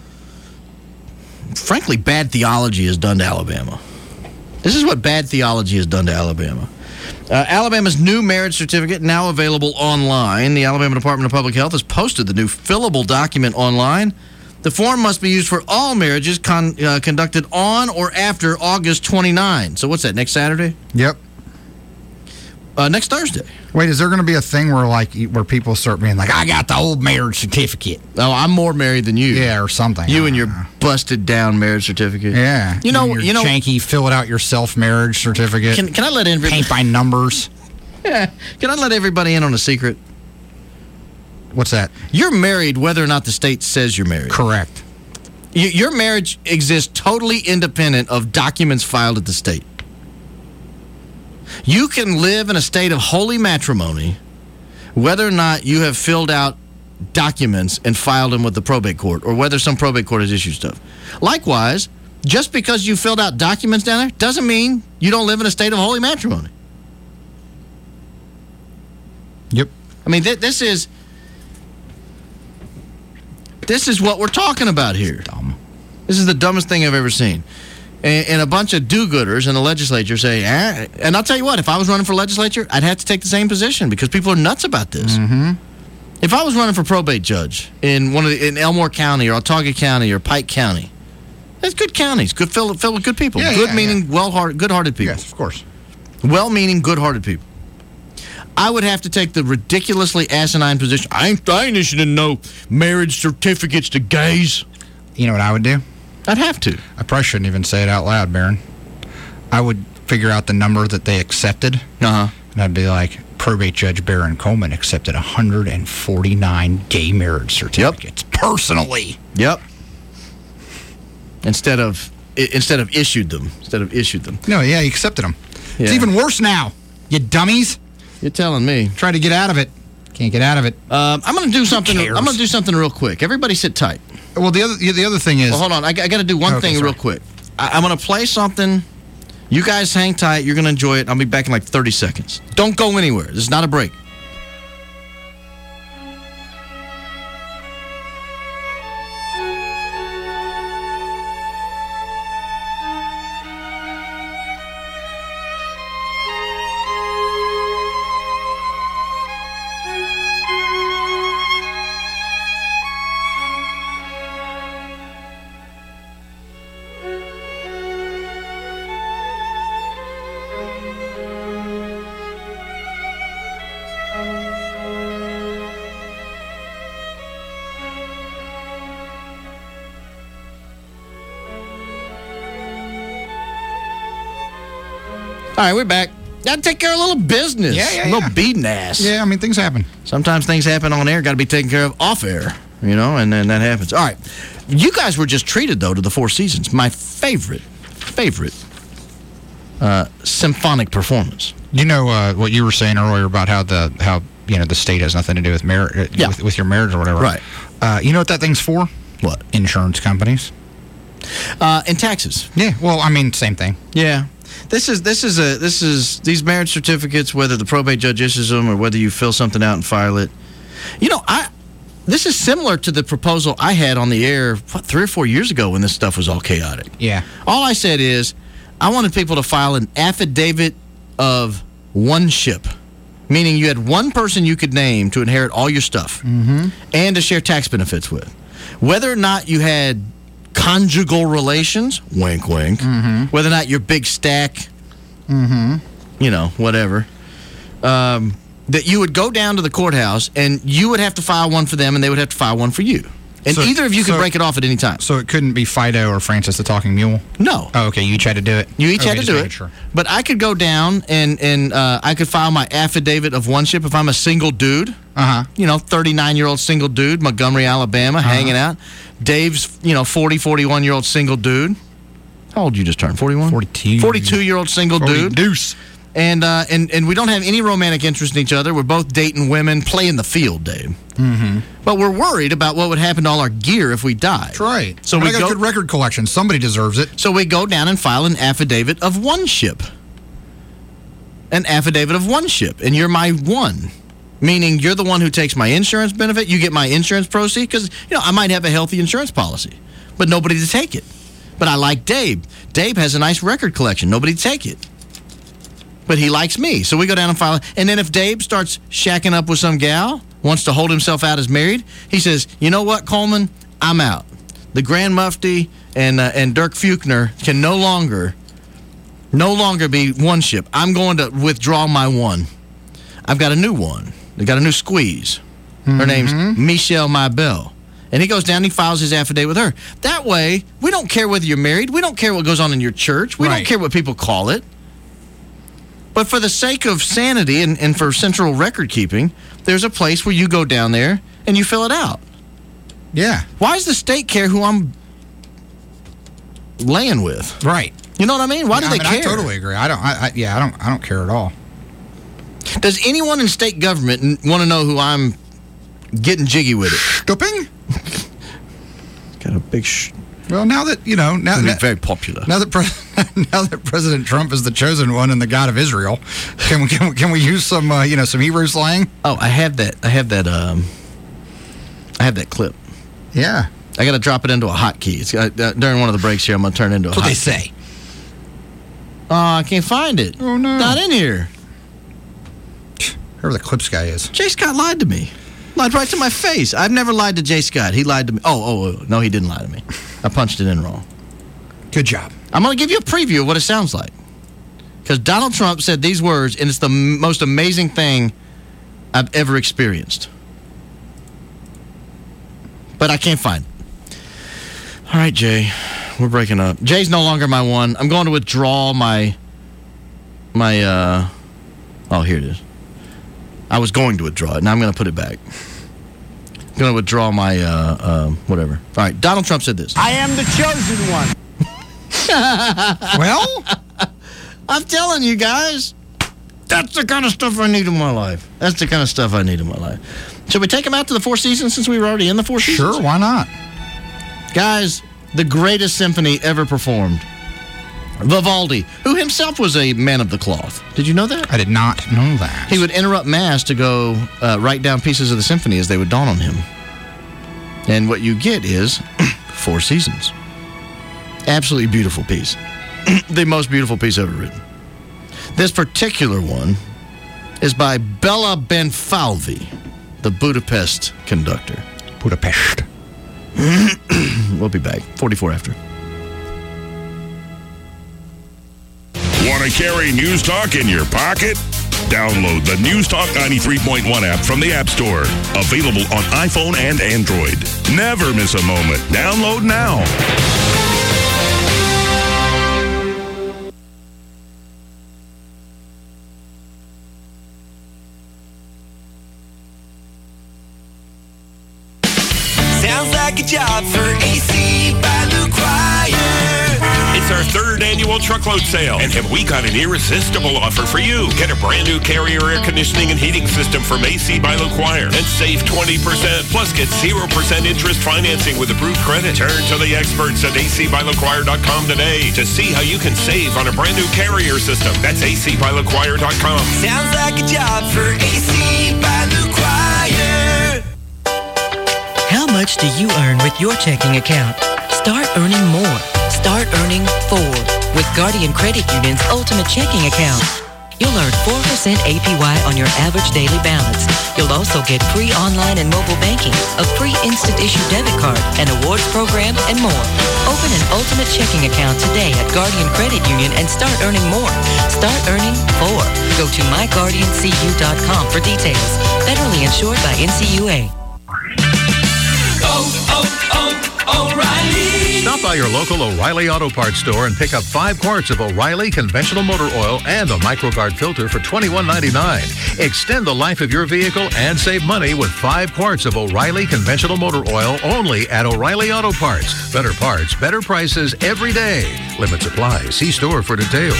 S21: frankly, bad theology has done to Alabama. This is what bad theology has done to Alabama. Alabama's new marriage certificate, now available online. The Alabama Department of Public Health has posted the new fillable document online. The form must be used for all marriages conducted on or after August 29. So what's that, next Saturday?
S13: Yep.
S21: Next Thursday.
S13: Wait, is there going to be a thing where people start being like, I got the old marriage certificate?
S21: Oh, I'm more married than you.
S13: Yeah, or something.
S21: You and your busted down marriage certificate.
S13: Yeah.
S21: You know,
S13: janky, fill it out yourself marriage certificate.
S21: Can I let in?
S13: Paint by numbers.
S7: Yeah. Can I let everybody in on a secret?
S13: What's that?
S7: You're married whether or not the state says you're married.
S13: Correct.
S7: Your marriage exists totally independent of documents filed at the state. You can live in a state of holy matrimony whether or not you have filled out documents and filed them with the probate court, or whether some probate court has issued stuff. Likewise, just because you filled out documents down there doesn't mean you don't live in a state of holy matrimony.
S13: Yep.
S7: I mean, this is what we're talking about here.
S13: Dumb.
S7: This is the dumbest thing I've ever seen. And a bunch of do-gooders in the legislature say, and I'll tell you what, if I was running for legislature, I'd have to take the same position because people are nuts about this.
S13: Mm-hmm.
S7: If I was running for probate judge in in Elmore County or Autauga County or Pike County, that's good counties, good filled with good people, good-hearted people.
S13: Yes, of course.
S7: Well-meaning, good-hearted people. I would have to take the ridiculously asinine position. I ain't issuing no marriage certificates to gays.
S13: You know what I would do?
S7: I'd have to.
S13: I probably shouldn't even say it out loud, Baron. I would figure out the number that they accepted. And I'd be like, probate judge Baron Coleman accepted 149 gay marriage certificates personally.
S7: Yep. Instead of issued them.
S13: No, yeah, he accepted them.
S7: Yeah.
S13: It's even worse now. You dummies.
S7: You're telling me.
S13: Try to get out of it. Can't get out of it.
S7: I'm going to do something. I'm going to do something real quick. Everybody sit tight.
S13: Well, the other thing is.
S7: Well, hold on. I got to do one thing real quick. I'm going to play something. You guys hang tight. You're going to enjoy it. I'll be back in like 30 seconds. Don't go anywhere. This is not a break. All right, we're back. Got to take care of a little business.
S13: Yeah.
S7: A little beating ass.
S13: Yeah, I mean, things happen.
S7: Sometimes things happen on air. Got to be taken care of off air, and then that happens. All right. You guys were just treated, though, to the Four Seasons. My favorite symphonic performance.
S13: You know what you were saying earlier about how the state has nothing to do with marriage, with your marriage or whatever.
S7: Right.
S13: You know what that thing's for?
S7: What?
S13: Insurance companies.
S7: And taxes.
S13: Yeah. Well, I mean, same thing.
S7: Yeah. This is these marriage certificates, whether the probate judge issues them or whether you fill something out and file it. This is similar to the proposal I had on the air 3 or 4 years ago when this stuff was all chaotic.
S13: Yeah.
S7: All I said is I wanted people to file an affidavit of one-ship, meaning you had one person you could name to inherit all your stuff and to share tax benefits with. Whether or not you had conjugal relations, wink, wink, whether or not your big stack, whatever, that you would go down to the courthouse and you would have to file one for them and they would have to file one for you. And either of you could break it off at any time.
S13: So it couldn't be Fido or Francis the Talking Mule?
S7: No.
S13: Oh, okay. You each had to do it?
S7: You each had to do it. Sure. But I could go down and I could file my affidavit of one-ship if I'm a single dude. 39-year-old single dude, Montgomery, Alabama, hanging out. Dave's, 41-year-old single dude. How old you just turned? 41?
S13: 42.
S7: 42-year-old single dude.
S13: Deuce.
S7: And we don't have any romantic interest in each other. We're both dating women, playing the field, Dave. But we're worried about what would happen to all our gear if we died.
S13: That's right.
S7: So
S13: I got a good record collection. Somebody deserves it.
S7: So we go down and file an affidavit of one-ship. An affidavit of one-ship. And you're my one. Meaning you're the one who takes my insurance benefit. You get my insurance proceed. Because, I might have a healthy insurance policy. But nobody to take it. But I like Dave. Dave has a nice record collection. Nobody to take it. But he likes me. So we go down and file it. And then if Dave starts shacking up with some gal, wants to hold himself out as married, he says, you know what, Coleman? I'm out. The Grand Mufti and Dirk Fuchner can no longer be one ship. I'm going to withdraw my one. I've got a new one. They got a new squeeze. Her name's Michelle Mybell. And he goes down and he files his affidavit with her. That way, we don't care whether you're married. We don't care what goes on in your church. We don't care what people call it. But for the sake of sanity and for central record keeping, there's a place where you go down there and you fill it out.
S13: Yeah.
S7: Why does the state care who I'm laying with?
S13: Right.
S7: You know what I mean? Why do they care?
S13: I totally agree. I don't care at all.
S7: Does anyone in state government want to know who I'm getting jiggy with it?
S13: Stooping?
S7: Got a big
S13: Well, now that,
S7: very popular.
S13: Now that President Trump is the chosen one and the God of Israel, can we use some some Hebrew slang?
S7: Oh, I have that clip.
S13: Yeah.
S7: I got to drop it into a hotkey. It's during one of the breaks here. I'm going to turn it into a hotkey.
S13: That's what they say.
S7: Oh, I can't find it.
S13: Oh, no.
S7: Not in here.
S13: Whoever the clips guy is.
S7: Jay Scott lied to me. Lied right to my face. I've never lied to Jay Scott. He lied to me. Oh, no, he didn't lie to me. I punched it in wrong.
S13: Good job.
S7: I'm going to give you a preview of what it sounds like. Because Donald Trump said these words, and it's the most amazing thing I've ever experienced. But I can't find it. All right, Jay. We're breaking up. Jay's no longer my one. I'm going to withdraw my oh, here it is. I was going to withdraw it. Now I'm going to put it back. I'm going to withdraw my whatever. All right. Donald Trump said this.
S3: I am the chosen one.
S13: Well,
S7: I'm telling you guys, that's the kind of stuff I need in my life. That's the kind of stuff I need in my life. Should we take him out to the Four Seasons since we were already in the Four Seasons?
S13: Sure, why not?
S7: Guys, the greatest symphony ever performed. Vivaldi, who himself was a man of the cloth. Did you know that?
S13: I did not know that.
S7: He would interrupt Mass to go write down pieces of the symphony as they would dawn on him. And what you get is Four Seasons. Absolutely beautiful piece. The most beautiful piece ever written. This particular one is by Bela Benfalvi, the Budapest conductor.
S13: Budapest.
S7: We'll be back. 44 after.
S12: Want to carry News Talk in your pocket? Download the News Talk 93.1 app from the App Store. Available on iPhone and Android. Never miss a moment. Download now.
S4: Sounds like a job for AC by LuQuire.
S11: It's our third annual truckload sale, and have we got an irresistible offer for you? Get a brand new Carrier air conditioning and heating system from AC by LuQuire and save 20%. Plus, get 0% interest financing with approved credit. Turn to the experts at acbylaquire.com today to see how you can save on a brand new Carrier system. That's acbylaquire.com.
S4: Sounds like a job for AC by LuQuire.
S6: How much do you earn with your checking account? Start earning more. Start earning 4 with Guardian Credit Union's Ultimate Checking Account. You'll earn 4% APY on your average daily balance. You'll also get free online and mobile banking, a free instant issue debit card, an awards program, and more. Open an Ultimate Checking Account today at Guardian Credit Union and start earning more. Start earning 4. Go to myguardiancu.com for details. Federally insured by NCUA.
S3: O'Reilly.
S18: Stop by your local O'Reilly Auto Parts store and pick up 5 quarts of O'Reilly conventional motor oil and a MicroGuard filter for $21.99. Extend the life of your vehicle and save money with 5 quarts of O'Reilly conventional motor oil only at O'Reilly Auto Parts. Better parts, better prices every day. Limits apply. See store for details.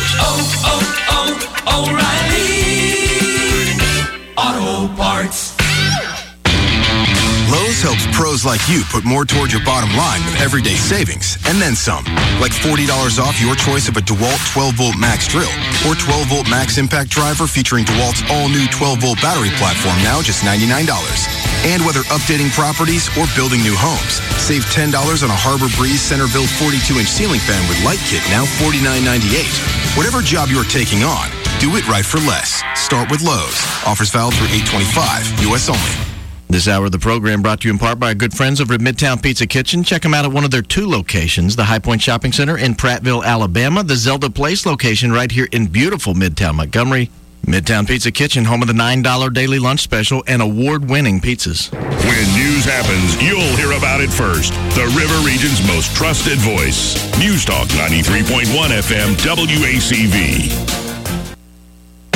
S4: O'Reilly Auto Parts.
S20: Lowe's helps pros like you put more toward your bottom line with everyday savings, and then some. Like $40 off your choice of a DeWalt 12-volt max drill or 12-volt max impact driver featuring DeWalt's all-new 12-volt battery platform, now just $99. And whether updating properties or building new homes, save $10 on a Harbor Breeze Centerville 42-inch ceiling fan with light kit, now $49.98. Whatever job you're taking on, do it right for less. Start with Lowe's. Offers valid through 8/25, U.S. only.
S7: This hour of the program brought to you in part by our good friends over at Midtown Pizza Kitchen. Check them out at one of their 2 locations, the High Point Shopping Center in Prattville, Alabama, the Zelda Place location right here in beautiful Midtown Montgomery. Midtown Pizza Kitchen, home of the $9 daily lunch special and award-winning pizzas.
S12: When news happens, you'll hear about it first. The River Region's most trusted voice. News Talk 93.1 FM WACV.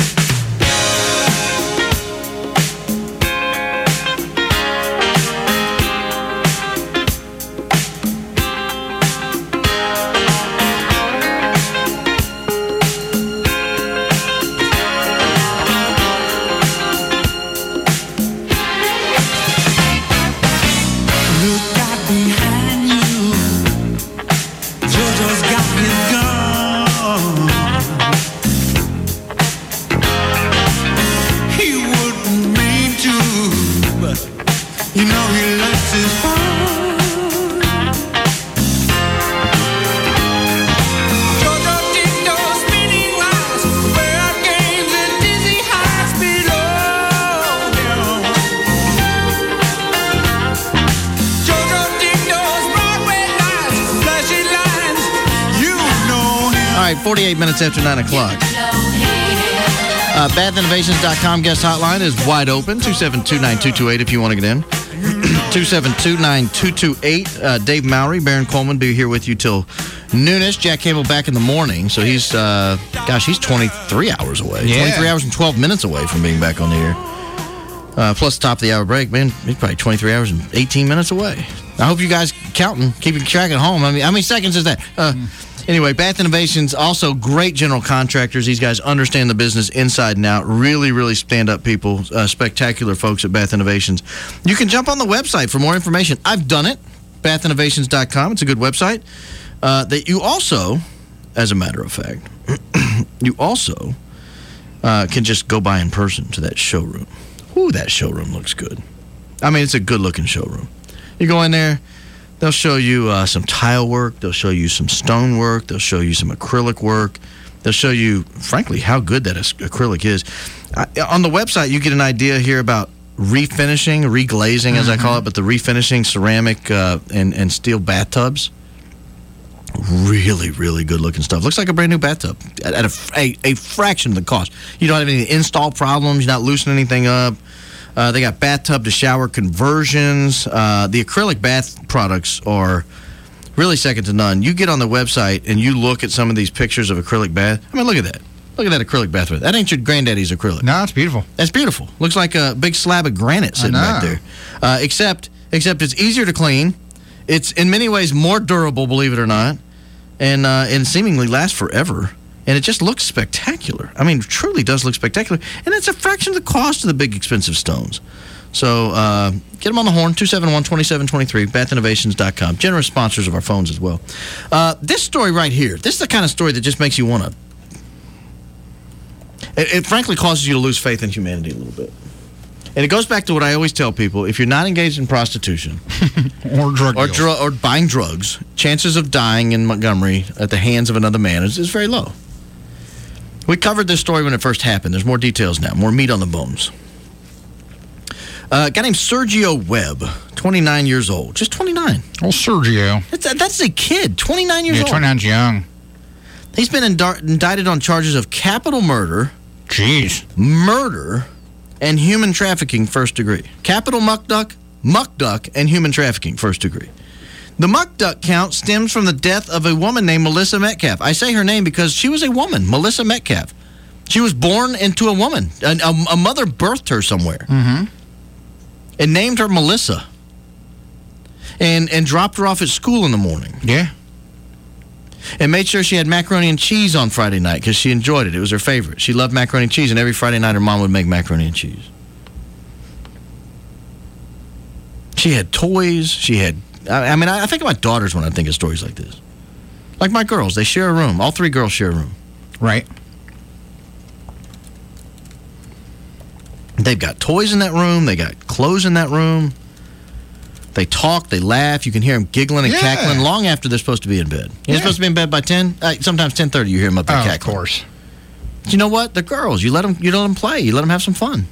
S7: All right, 48 minutes after 9 o'clock. BathInnovations.com guest hotline is wide open. 272-9228 if you want to get in. 272-9228. Dave Mowry, Baron Coleman, be here with you till noonish. Jack Cable back in the morning, so he's 23 hours away.
S13: Yeah.
S7: 23 hours and 12 minutes away from being back on the air. Plus the top of the hour break, man, he's probably 23 hours and 18 minutes away. I hope you guys counting, keeping track at home. I mean, how many seconds is that? Anyway, Bath Innovations, also great general contractors. These guys understand the business inside and out. Really, really stand-up people. Spectacular folks at Bath Innovations. You can jump on the website for more information. I've done it. BathInnovations.com. It's a good website. That you also, as a matter of fact, you also can just go by in person to that showroom. Ooh, that showroom looks good. I mean, it's a good-looking showroom. You go in there. They'll show you some tile work. They'll show you some stone work. They'll show you some acrylic work. They'll show you, frankly, how good that acrylic is. On the website, you get an idea here about refinishing, reglazing, as I call it, but the refinishing ceramic and steel bathtubs. Really, really good-looking stuff. Looks like a brand-new bathtub at a fraction of the cost. You don't have any install problems. You're not loosening anything up. They got bathtub-to-shower conversions. The acrylic bath products are really second to none. You get on the website and you look at some of these pictures of acrylic bath. I mean, look at that. Look at that acrylic bath. That ain't your granddaddy's acrylic.
S13: No, it's beautiful.
S7: That's beautiful. Looks like a big slab of granite sitting back there. Except it's easier to clean. It's in many ways more durable, believe it or not, and seemingly lasts forever. And it just looks spectacular. I mean, it truly does look spectacular. And it's a fraction of the cost of the big, expensive stones. So get them on the horn, 271-2723, bathinnovations.com. Generous sponsors of our phones as well. This story right here, this is the kind of story that just makes you want to... It frankly causes you to lose faith in humanity a little bit. And it goes back to what I always tell people. If you're not engaged in prostitution
S13: or
S7: buying drugs, chances of dying in Montgomery at the hands of another man is very low. We covered this story when it first happened. There's more details now, more meat on the bones. A guy named Sergio Webb, 29 years old. Just 29.
S13: Oh, Sergio.
S7: That's a kid, 29 years old.
S13: Yeah, 29's young.
S7: He's been indicted on charges of capital murder.
S13: Jeez.
S7: Murder and human trafficking, first degree. Capital muck duck, and human trafficking, first degree. The muck duck count stems from the death of a woman named Melissa Metcalf. I say her name because she was a woman, Melissa Metcalf. She was born into a woman. A mother birthed her somewhere.
S13: Mm-hmm.
S7: And named her Melissa. And dropped her off at school in the morning.
S13: Yeah.
S7: And made sure she had macaroni and cheese on Friday night because she enjoyed it. It was her favorite. She loved macaroni and cheese, and every Friday night her mom would make macaroni and cheese. She had toys. She had... I mean, I think of my daughters when I think of stories like this. Like my girls. They share a room. All three girls share a room.
S13: Right.
S7: They've got toys in that room. They got clothes in that room. They talk. They laugh. You can hear them giggling and cackling long after they're supposed to be in bed. You're supposed to be in bed by 10? Sometimes 10:30 you hear them up there cackling.
S13: Of course.
S7: But you know what? They're girls. You let them play. You let them have some fun.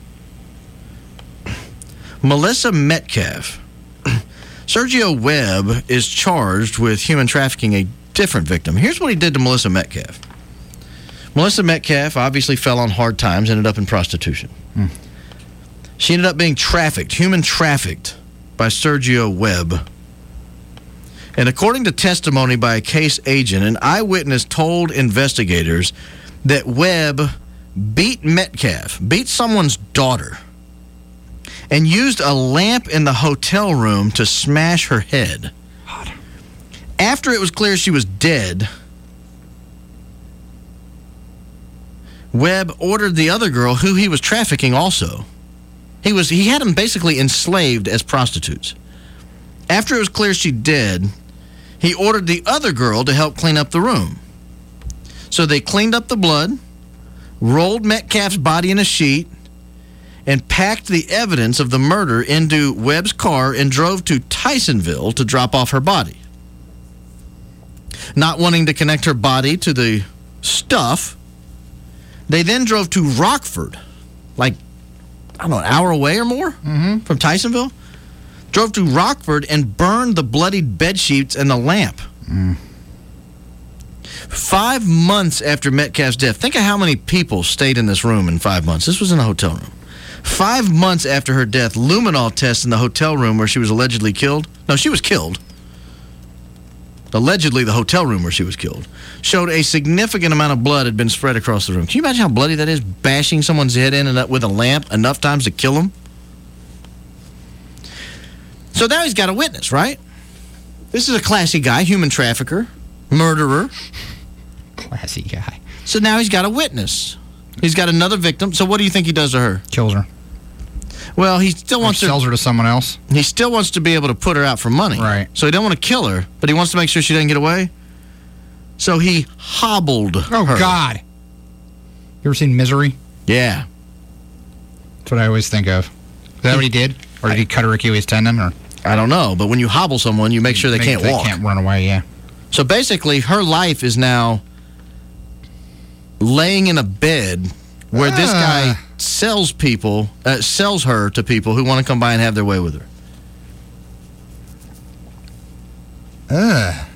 S7: Melissa Metcalf. Sergio Webb is charged with human trafficking a different victim. Here's what he did to Melissa Metcalf. Melissa Metcalf obviously fell on hard times, ended up in prostitution. She ended up being human trafficked by Sergio Webb. And according to testimony by a case agent, an eyewitness told investigators that Webb beat someone's daughter, and used a lamp in the hotel room to smash her head. After it was clear she was dead, Webb ordered the other girl, who he was trafficking also. He had them basically enslaved as prostitutes. After it was clear she's dead, he ordered the other girl to help clean up the room. So they cleaned up the blood, rolled Metcalf's body in a sheet, and packed the evidence of the murder into Webb's car and drove to Tysonville to drop off her body. Not wanting to connect her body to the stuff, they then drove to Rockford, like, I don't know, an hour away or more from Tysonville. Drove to Rockford and burned the bloodied bed sheets and the lamp. 5 months after Metcalf's death. Think of how many people stayed in this room in 5 months. This was in a hotel room. 5 months after her death, luminol tests in the hotel room where she was allegedly killed. No, she was killed. Allegedly, the hotel room where she was killed showed a significant amount of blood had been spread across the room. Can you imagine how bloody that is? Bashing someone's head in and with a lamp enough times to kill them? So now he's got a witness, right? This is a classy guy, human trafficker, murderer.
S13: Classy guy.
S7: So now he's got a witness. He's got another victim. So what do you think he does to her?
S13: Kills her.
S7: Well, he still wants to...
S13: sells her to someone else.
S7: He still wants to be able to put her out for money.
S13: Right.
S7: So he don't want to kill her, but he wants to make sure she doesn't get away. So he hobbled her.
S13: Oh, God. You ever seen Misery?
S7: Yeah.
S13: That's what I always think of. Is that what he did? Or did he cut her Achilles tendon? Or
S7: I don't know, but when you hobble someone, you make sure they can't walk.
S13: They can't run away, yeah.
S7: So basically, her life is now laying in a bed where this guy sells her to people who want to come by and have their way with her.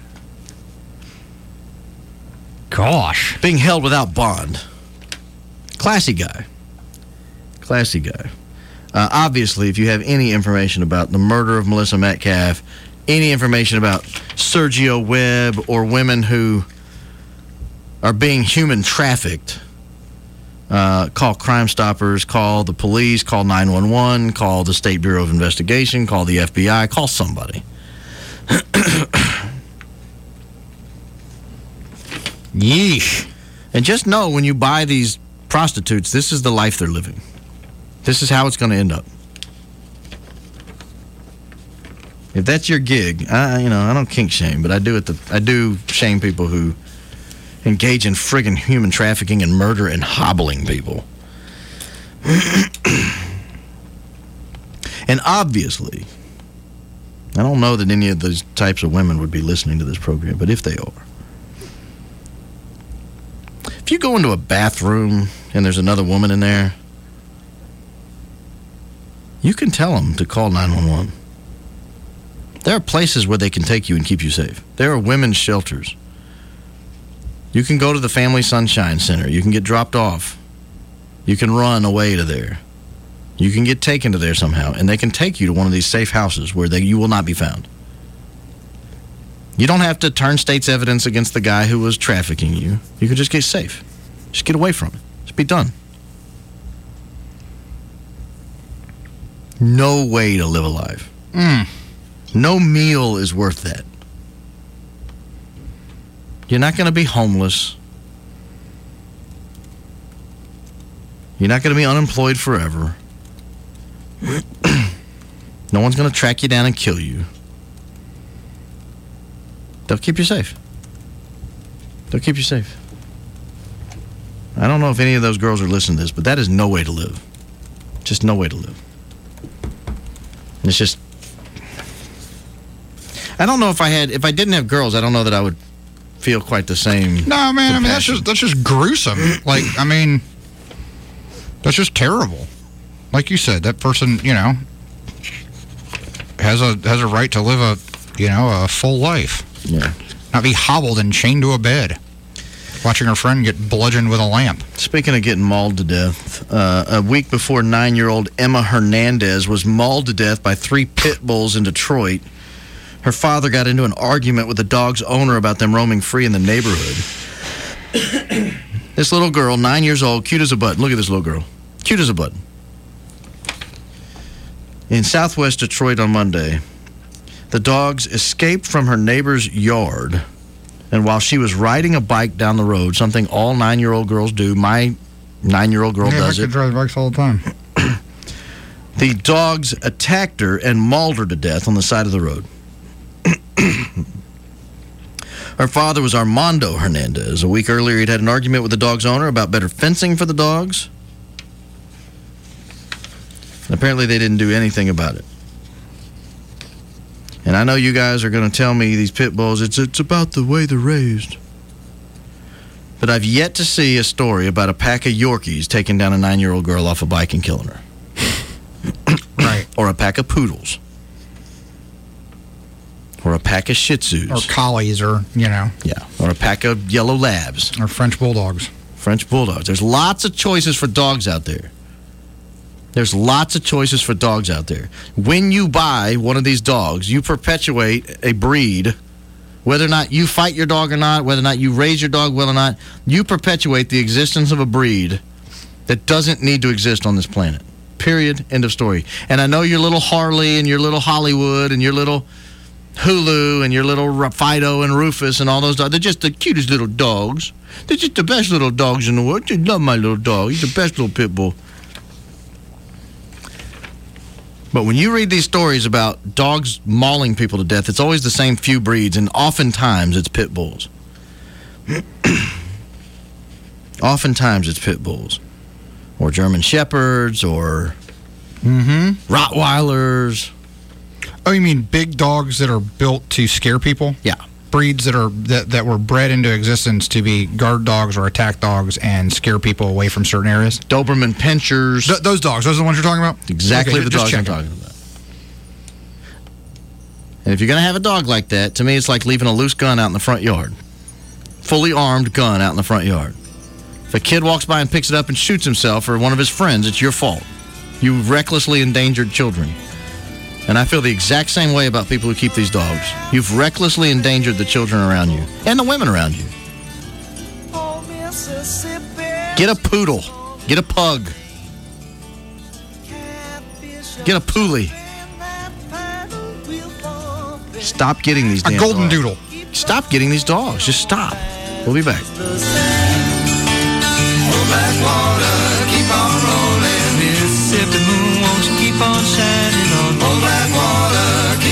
S13: Gosh.
S7: Being held without bond. Classy guy. Classy guy. Obviously, if you have any information about the murder of Melissa Metcalf, any information about Sergio Webb or women who are being human trafficked, call Crime Stoppers, call the police, call 911, call the State Bureau of Investigation, call the FBI, call somebody.
S13: Yeesh.
S7: And just know when you buy these prostitutes, this is the life they're living. This is how it's going to end up. If that's your gig, I don't kink shame, but I do shame people who engage in friggin' human trafficking and murder and hobbling people. And obviously, I don't know that any of those types of women would be listening to this program, but if they are, if you go into a bathroom and there's another woman in there, you can tell them to call 911. There are places where they can take you and keep you safe. There are women's shelters. You can go to the Family Sunshine Center. You can get dropped off. You can run away to there. You can get taken to there somehow, and they can take you to one of these safe houses where you will not be found. You don't have to turn state's evidence against the guy who was trafficking you. You can just get safe. Just get away from it. Just be done. No way to live a life. No meal is worth that. You're not going to be homeless. You're not going to be unemployed forever. No one's going to track you down and kill you. They'll keep you safe. They'll keep you safe. I don't know if any of those girls are listening to this, but that is no way to live. Just no way to live. And it's just... I don't know if I didn't have girls, I don't know that I would feel quite the same.
S13: No, man, I mean, that's just gruesome. Like, I mean, that's just terrible. Like you said, that person, has a right to live a full life.
S7: Yeah.
S13: Not be hobbled and chained to a bed, watching her friend get bludgeoned with a lamp.
S7: Speaking of getting mauled to death, a week before 9-year-old Emma Hernandez was mauled to death by 3 pit bulls in Detroit, her father got into an argument with the dog's owner about them roaming free in the neighborhood. This little girl, 9 years old, cute as a button. Look at this little girl. Cute as a button. In southwest Detroit on Monday, the dogs escaped from her neighbor's yard, and while she was riding a bike down the road, something all 9-year-old girls do, my 9-year-old girl does
S13: I
S7: it.
S13: could drive bikes all the time.
S7: The dogs attacked her and mauled her to death on the side of the road. Her father was Armando Hernandez. A week earlier, he'd had an argument with the dog's owner about better fencing for the dogs. And apparently, they didn't do anything about it. And I know you guys are going to tell me, these pit bulls, it's about the way they're raised. But I've yet to see a story about a pack of Yorkies taking down a 9-year-old girl off a bike and killing her.
S13: Right.
S7: Or a pack of poodles. Or a pack of Shih Tzus.
S13: Or collies, or,
S7: Yeah. Or or a pack of yellow labs.
S13: Or French bulldogs.
S7: French bulldogs. There's lots of choices for dogs out there. When you buy one of these dogs, you perpetuate a breed. Whether or not you fight your dog or not, whether or not you raise your dog well or not, you perpetuate the existence of a breed that doesn't need to exist on this planet. Period. End of story. And I know your little Harley and your little Hollywood and your little Hulu and your little Fido and Rufus and all those dogs. They're just the cutest little dogs. They're just the best little dogs in the world. I love my little dog. He's the best little pit bull. But when you read these stories about dogs mauling people to death, it's always the same few breeds, and oftentimes it's pit bulls. Oftentimes it's pit bulls. Or German Shepherds, or Rottweilers.
S13: Oh, you mean big dogs that are built to scare people?
S7: Yeah.
S13: Breeds that were bred into existence to be guard dogs or attack dogs and scare people away from certain areas?
S7: Doberman Pinschers.
S13: Those dogs. Those are the ones you're talking about?
S7: Exactly the dogs I'm talking about. And if you're going to have a dog like that, to me it's like leaving a loose gun out in the front yard. Fully armed gun out in the front yard. If a kid walks by and picks it up and shoots himself or one of his friends, it's your fault. You recklessly endangered children. And I feel the exact same way about people who keep these dogs. You've recklessly endangered the children around you and the women around you. Get a poodle. Get a pug. Get a poolie. Stop getting these damn dogs.
S13: A golden doodle.
S7: Stop getting these dogs. Just stop. We'll be back.
S4: Keep on rolling, Mississippi moon, won't you keep on shining?